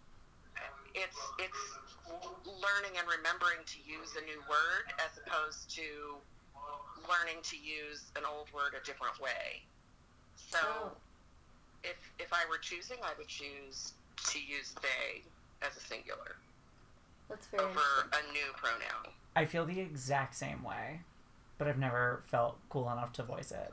it's it's learning and remembering to use a new word as opposed to learning to use an old word a different way. So Oh. if if I were choosing, I would choose to use they as a singular That's very over interesting. a new pronoun. I feel the exact same way, but I've never felt cool enough to voice it.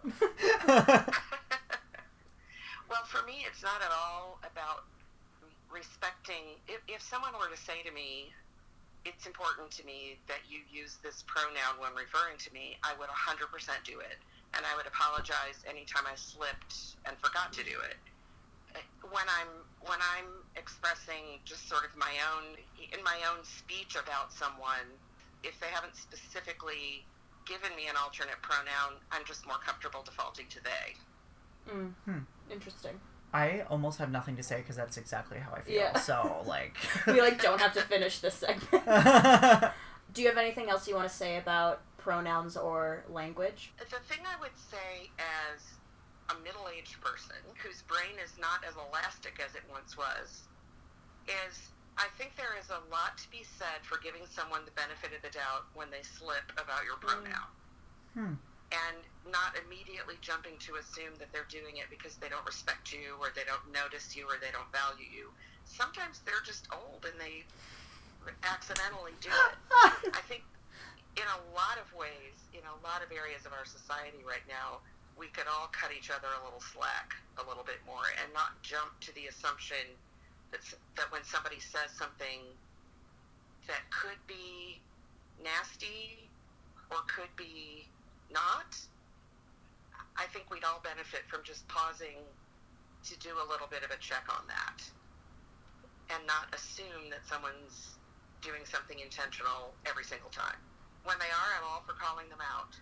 Well, for me, it's not at all about respecting. If, if someone were to say to me, it's important to me that you use this pronoun when referring to me, I would one hundred percent do it. And I would apologize anytime I slipped and forgot to do it. When I'm when I'm expressing just sort of my own, in my own speech about someone, if they haven't specifically given me an alternate pronoun, I'm just more comfortable defaulting to they. Mm. Hmm. Interesting. I almost have nothing to say because that's exactly how I feel. Yeah. So, like... We, like, don't have to finish this segment. Do you have anything else you want to say about pronouns or language? The thing I would say as a middle-aged person whose brain is not as elastic as it once was is I think there is a lot to be said for giving someone the benefit of the doubt when they slip about your pronoun. Hmm. And not immediately jumping to assume that they're doing it because they don't respect you or they don't notice you or they don't value you. Sometimes they're just old and they accidentally do it. I think in a lot of ways, in a lot of areas of our society right now, we could all cut each other a little slack a little bit more and not jump to the assumption that, that when somebody says something that could be nasty or could be not, I think we'd all benefit from just pausing to do a little bit of a check on that and not assume that someone's doing something intentional every single time. When they are, I'm all for calling them out.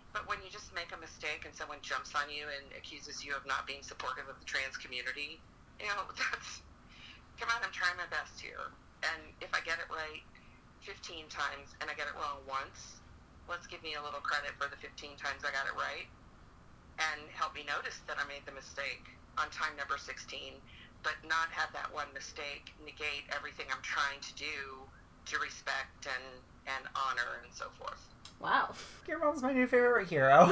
But when you just make a mistake and someone jumps on you and accuses you of not being supportive of the trans community, you know, that's, come on, I'm trying my best here. And if I get it right fifteen times and I get it wrong once, let's give me a little credit for the fifteen times I got it right and help me notice that I made the mistake on time number sixteen, but not have that one mistake negate everything I'm trying to do to respect and, and honor and so forth. Wow. Your mom's my new favorite hero.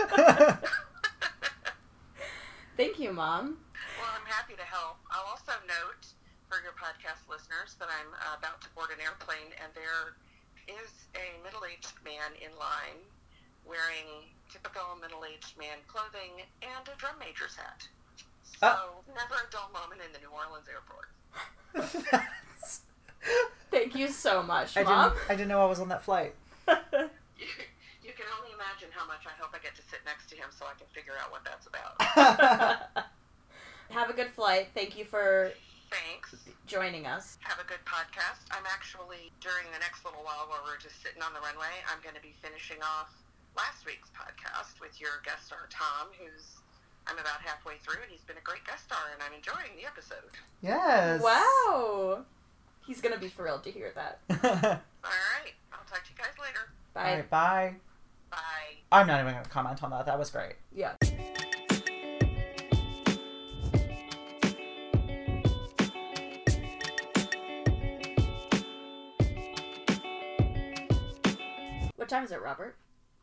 Thank you, Mom. Well, I'm happy to help. I'll also note for your podcast listeners that I'm uh, about to board an airplane, and there is a middle-aged man in line wearing typical middle-aged man clothing and a drum major's hat. So, Oh. never a dull moment in the New Orleans airport. Thank you so much, I Mom. didn't, I didn't know I was on that flight. You, you can only imagine how much I hope I get to sit next to him so I can figure out what that's about. Have a good flight. Thank you for Thanks. joining us. Have a good podcast. I'm actually, during the next little while where we're just sitting on the runway, I'm going to be finishing off last week's podcast with your guest star, Tom, who's, I'm about halfway through, and he's been a great guest star, and I'm enjoying the episode. Yes. Wow. He's going to be thrilled to hear that. All right. I'll talk to you guys later. Bye. All right, bye. Bye. I'm not even going to comment on that. That was great. Yeah. What time is it, Robert?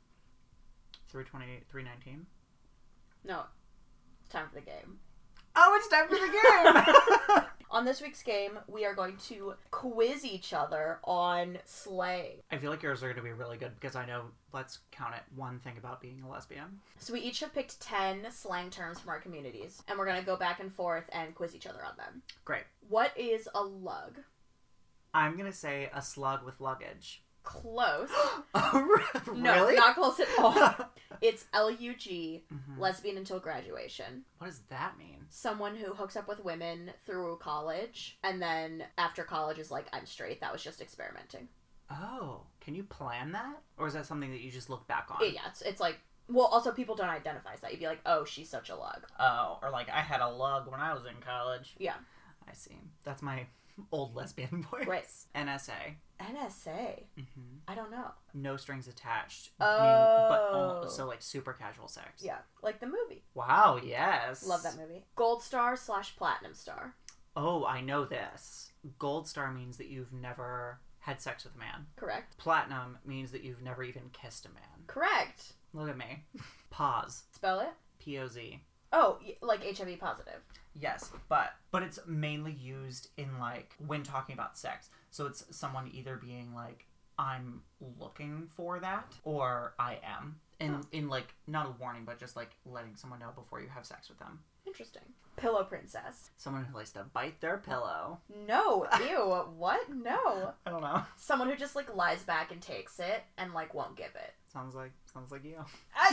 three twenty-eight, three nineteen. No. It's time for the game. Oh, it's time for the game! On this week's game, we are going to quiz each other on slang. I feel like yours are going to be really good because I know, let's count it, one thing about being a lesbian. So we each have picked ten slang terms from our communities, and we're going to go back and forth and quiz each other on them. Great. What is a lug? I'm going to say a slug with luggage. Close. Oh, No, really? not close at all. It's L U G, Mhm. lesbian until graduation. What does that mean? Someone who hooks up with women through college, and then after college is like, I'm straight. That was just experimenting. Oh, can you plan that? Or is that something that you just look back on? Yeah, it's, it's like, well, also people don't identify as that. You'd be like, oh, she's such a lug. Oh, or like I had a lug when I was in college. Yeah. I see. That's my old lesbian voice. Right. N S A. N S A? Mm-hmm. I don't know. No strings attached. Oh. Mean, but all, so like super casual sex. Yeah, like the movie. Wow, yes. Love that movie. Gold star slash platinum star. Oh, I know this. Gold star means that you've never had sex with a man. Correct. Platinum means that you've never even kissed a man. Correct. Look at me. Pause. Spell it. P O Z. Oh, y- like H I V positive. Yes, but but it's mainly used in like when talking about sex. So it's someone either being like, I'm looking for that, or I am. In Oh. in like not a warning, but just like letting someone know before you have sex with them. Interesting. Pillow princess. Someone who likes to bite their pillow. No, ew, what? No. I don't know. Someone who just like lies back and takes it and like won't give it. Sounds like sounds like you.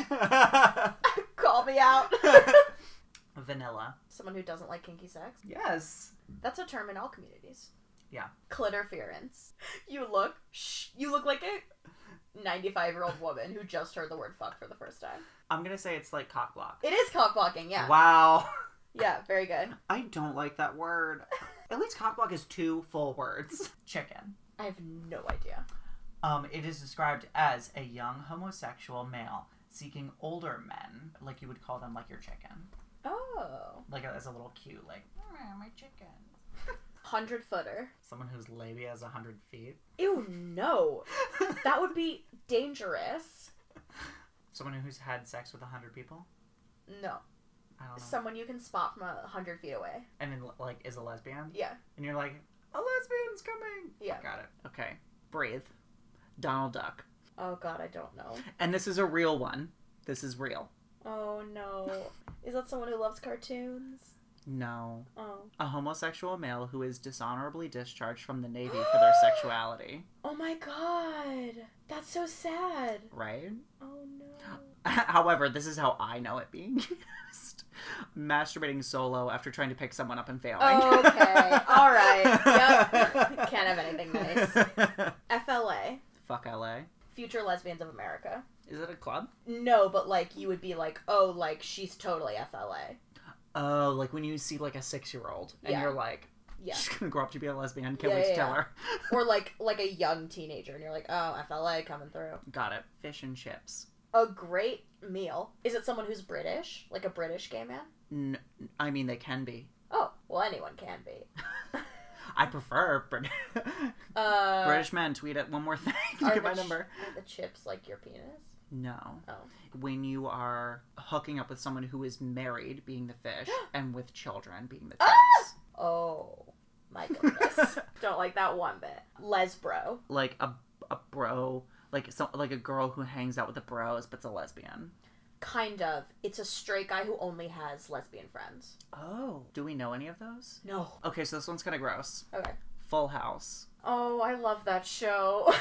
I- Call me out. Vanilla. Someone who doesn't like kinky sex. Yes. That's a term in all communities. Yeah. Clitorference. You look, shh, you look like a ninety-five-year-old woman who just heard the word fuck for the first time. I'm gonna say it's like cock block. It is cock blocking, yeah. Wow. Yeah, very good. I don't like that word. At least cock block is two full words. Chicken. I have no idea. Um, it is described as a young homosexual male seeking older men, like you would call them, like your chicken. Oh. Like as a little cute, like, oh, my chicken. Hundred footer. Someone whose labia is a hundred feet. Ew, no. That would be dangerous. Someone who's had sex with a hundred people. No. I don't know. Someone you can spot from a hundred feet away. And then like is a lesbian. Yeah. And you're like, a lesbian's coming. Yeah. Got it. Okay. Breathe. Donald Duck. Oh god, I don't know. And this is a real one. This is real. Oh no. Is that someone who loves cartoons? No. Oh. A homosexual male who is dishonorably discharged from the Navy for their sexuality. Oh my god. That's so sad. Right? Oh no. However, this is how I know it being used. Masturbating solo after trying to pick someone up and failing. Oh, okay. Alright. Yep. Can't have anything nice. F L A. Fuck L A. Future Lesbians of America. Is it a club? No, but like you would be like, oh, like she's totally F L A. Oh, like when you see like a six-year-old and Yeah. you're like, Yeah. she's gonna grow up to be a lesbian. Can't Yeah, wait to yeah, tell yeah. her. Or like like a young teenager, and you're like, oh, F L A coming through. Got it. Fish and chips. A great meal. Is it someone who's British, like a British gay man? N- I mean, they can be. Oh, well, anyone can be. I prefer Brit- Uh, British men. Tweet it. One more thing. are Get my the ch- number. Are the chips like your penis? No. Oh. When you are hooking up with someone who is married, being the fish, and with children, being the chips. Oh, my goodness. Don't like that one bit. Lesbro. Like a a bro, like some like a girl who hangs out with the bros, but's a lesbian. Kind of. It's a straight guy who only has lesbian friends. Oh, do we know any of those? No. Okay, so this one's kind of gross. Okay. Full House. Oh, I love that show.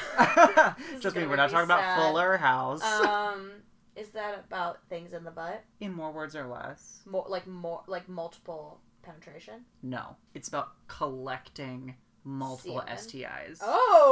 Just me. gonna We're not make me talking about sad. Fuller House. um, is that about things in the butt? In more words or less. More like more like multiple penetration? No, it's about collecting multiple Semen? S T Is.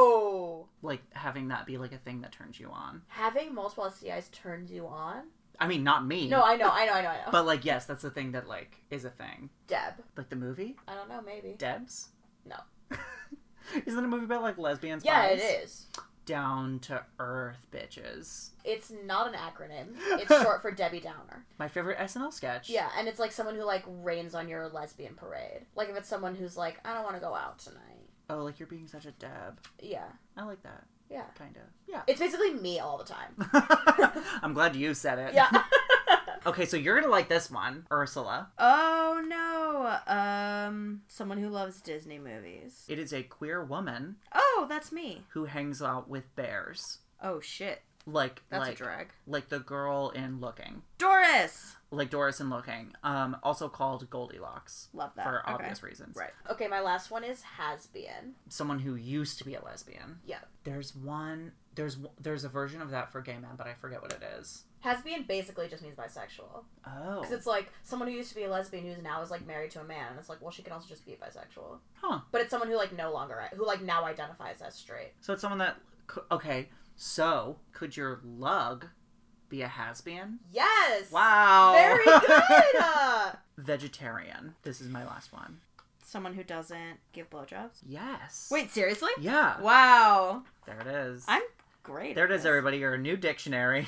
Oh, Like having that be like a thing that turns you on. having multiple S T Is turns you on? I mean, not me. No, I know, I know, I know, I know. But like, yes, that's the thing that like is a thing. Deb. Like the movie I don't know, maybe. Debs. No. Isn't it a movie about like lesbians? Yeah, spies? it is. Down to earth, bitches. It's not an acronym. It's short for Debbie Downer. My favorite S N L sketch. Yeah, and it's like someone who like rains on your lesbian parade. Like if it's someone who's like, I don't want to go out tonight. Oh, like you're being such a Deb. Yeah. I like that. Yeah. Kind of. Yeah. It's basically me all the time. I'm glad you said it. Yeah. Okay, so you're gonna like this one, Ursula. Oh no. Um someone who loves Disney movies. It is a queer woman Oh, that's me. who hangs out with bears. Oh shit. Like That's like a drag. like the girl in Looking. Doris. Like Doris in Looking. Um also called Goldilocks. Love that. For Okay. obvious reasons. Right. Okay, my last one is has-been. Someone who used to be a lesbian. Yeah. There's one there's there's a version of that for gay men, but I forget what it is. Has-been basically just means bisexual. Oh. Because it's like someone who used to be a lesbian who's now is like married to a man, and it's like, well, she can also just be bisexual. Huh. But it's someone who like no longer, who like now identifies as straight. So it's someone that cou- okay, so could your lug be a has-been? Yes. Wow. Very good. Uh, Vegetarian. This is my last one. someone who doesn't give blowjobs. Yes. Wait, seriously? Yeah. Wow. There it is. I'm great. there at it is, this. everybody. Your new dictionary.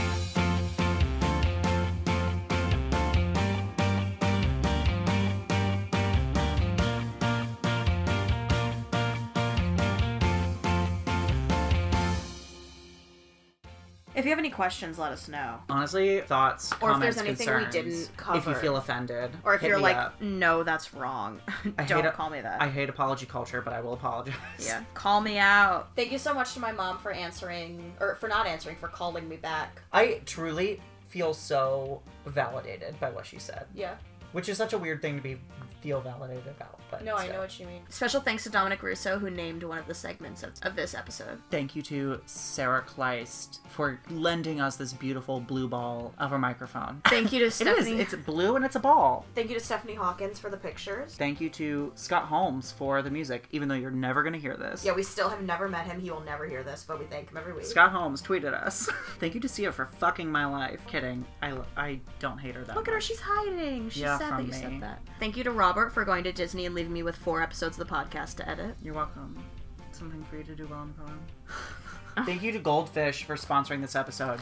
If you have any questions, let us know. Honestly, thoughts, Or if comments, there's anything we concerns, didn't If you cover. feel offended, Or if hit you're me like, up. no, that's wrong. I Don't hate a- call me that. I hate apology culture, but I will apologize. Yeah. Call me out. Thank you so much to my mom for answering, or for not answering, for calling me back. I truly feel so validated by what she said, Yeah. which is such a weird thing to be feel validated about. But No, I still. know what you mean. Special thanks to Dominic Russo, who named one of the segments of, of this episode. Thank you to Sarah Kleist for lending us this beautiful blue ball of a microphone. Thank you to It is. Stephanie. It's blue and it's a ball. Thank you to Stephanie Hawkins for the pictures. Thank you to Scott Holmes for the music, even though you're never going to hear this. Yeah, we still have never met him. He will never hear this, but we thank him every week. Scott Holmes tweeted us. Thank you to Sia for fucking my life. Kidding. I, I don't hate her that Look much. at her, she's hiding. She's Yeah, sad that from you me. said that. Thank you to Robert for going to Disney and leaving me with four episodes of the podcast to edit. You're welcome. Something for you to do while I'm gone. Thank you to Goldfish for sponsoring this episode.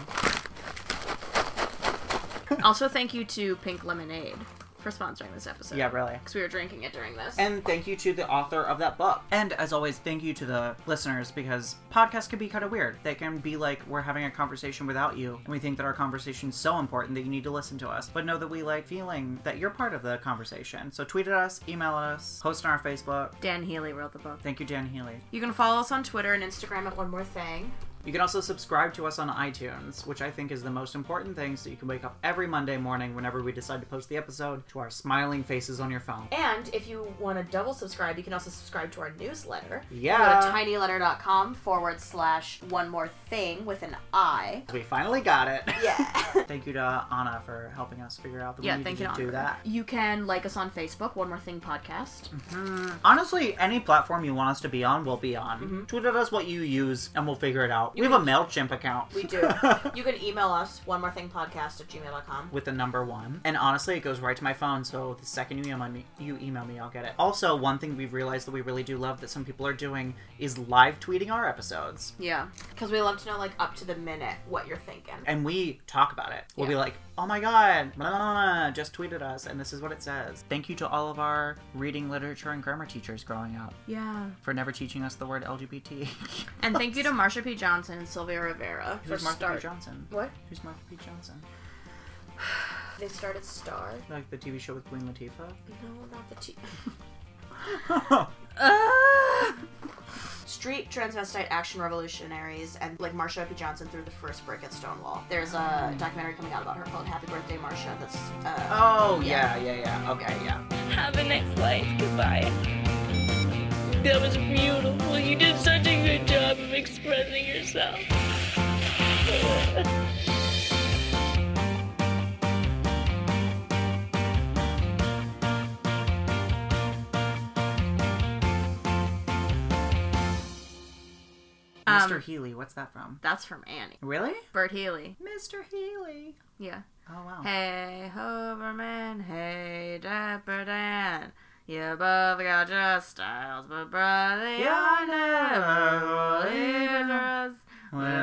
Also, thank you to Pink Lemonade for sponsoring this episode. Yeah, really. Because we were drinking it during this. And thank you to the author of that book. And as always, thank you to the listeners, because podcasts can be kind of weird. They can be like, we're having a conversation without you, and we think that our conversation's so important that you need to listen to us. But know that we like feeling that you're part of the conversation. So tweet at us, email us, post on our Facebook. Dan Healy wrote the book. Thank you, Jan Healy. You can follow us on Twitter and Instagram at One More Thing. You can also subscribe to us on iTunes, which I think is the most important thing, so you can wake up every Monday morning whenever we decide to post the episode to our smiling faces on your phone. And if you want to double subscribe, you can also subscribe to our newsletter. Yeah. Go to tinyletter.com forward slash one more thing with an I. We finally got it. Yeah. Thank you to Anna for helping us figure out that Yeah, we thank needed you, to do Anna. that. You can like us on Facebook, One More Thing Podcast. Honestly, any platform you want us to be on, we'll be on. Mm-hmm. Tweet at us what you use, and we'll figure it out. We have a MailChimp account. We do. You can email us, one more thing podcast at gmail dot com. With the number one. And honestly, it goes right to my phone, so the second you email me, you email me, I'll get it. Also, one thing we've realized that we really do love that some people are doing is live tweeting our episodes. Yeah. Because we love to know, like, up to the minute what you're thinking. And we talk about it. We'll Yeah. be like, oh my god, blah, blah, blah, just tweeted us, and this is what it says. Thank you to all of our reading, literature, and grammar teachers growing up Yeah. for never teaching us the word L G B T. And thank you to Marsha P. Johnson and Sylvia Rivera Who's for Martha start. P. Johnson? What? Who's Martha P. Johnson? They started Star. Like the T V show with Queen Latifah? No, not the T. uh, Street transvestite action revolutionaries and like Marsha P. Johnson threw the first brick at Stonewall. There's a documentary coming out about her called Happy Birthday Marsha. That's uh, Oh, yeah, yeah, yeah. Okay, yeah. Have a nice life. Goodbye. That was beautiful. You did such a good job of expressing yourself. Mister Healy, what's that from? That's from Annie. Really? Bert Healy. Mister Healy. Yeah. Oh, wow. Hey, Hoverman. Hey, Dapper Dan. You both got your styles, but brother, you're never leaders. When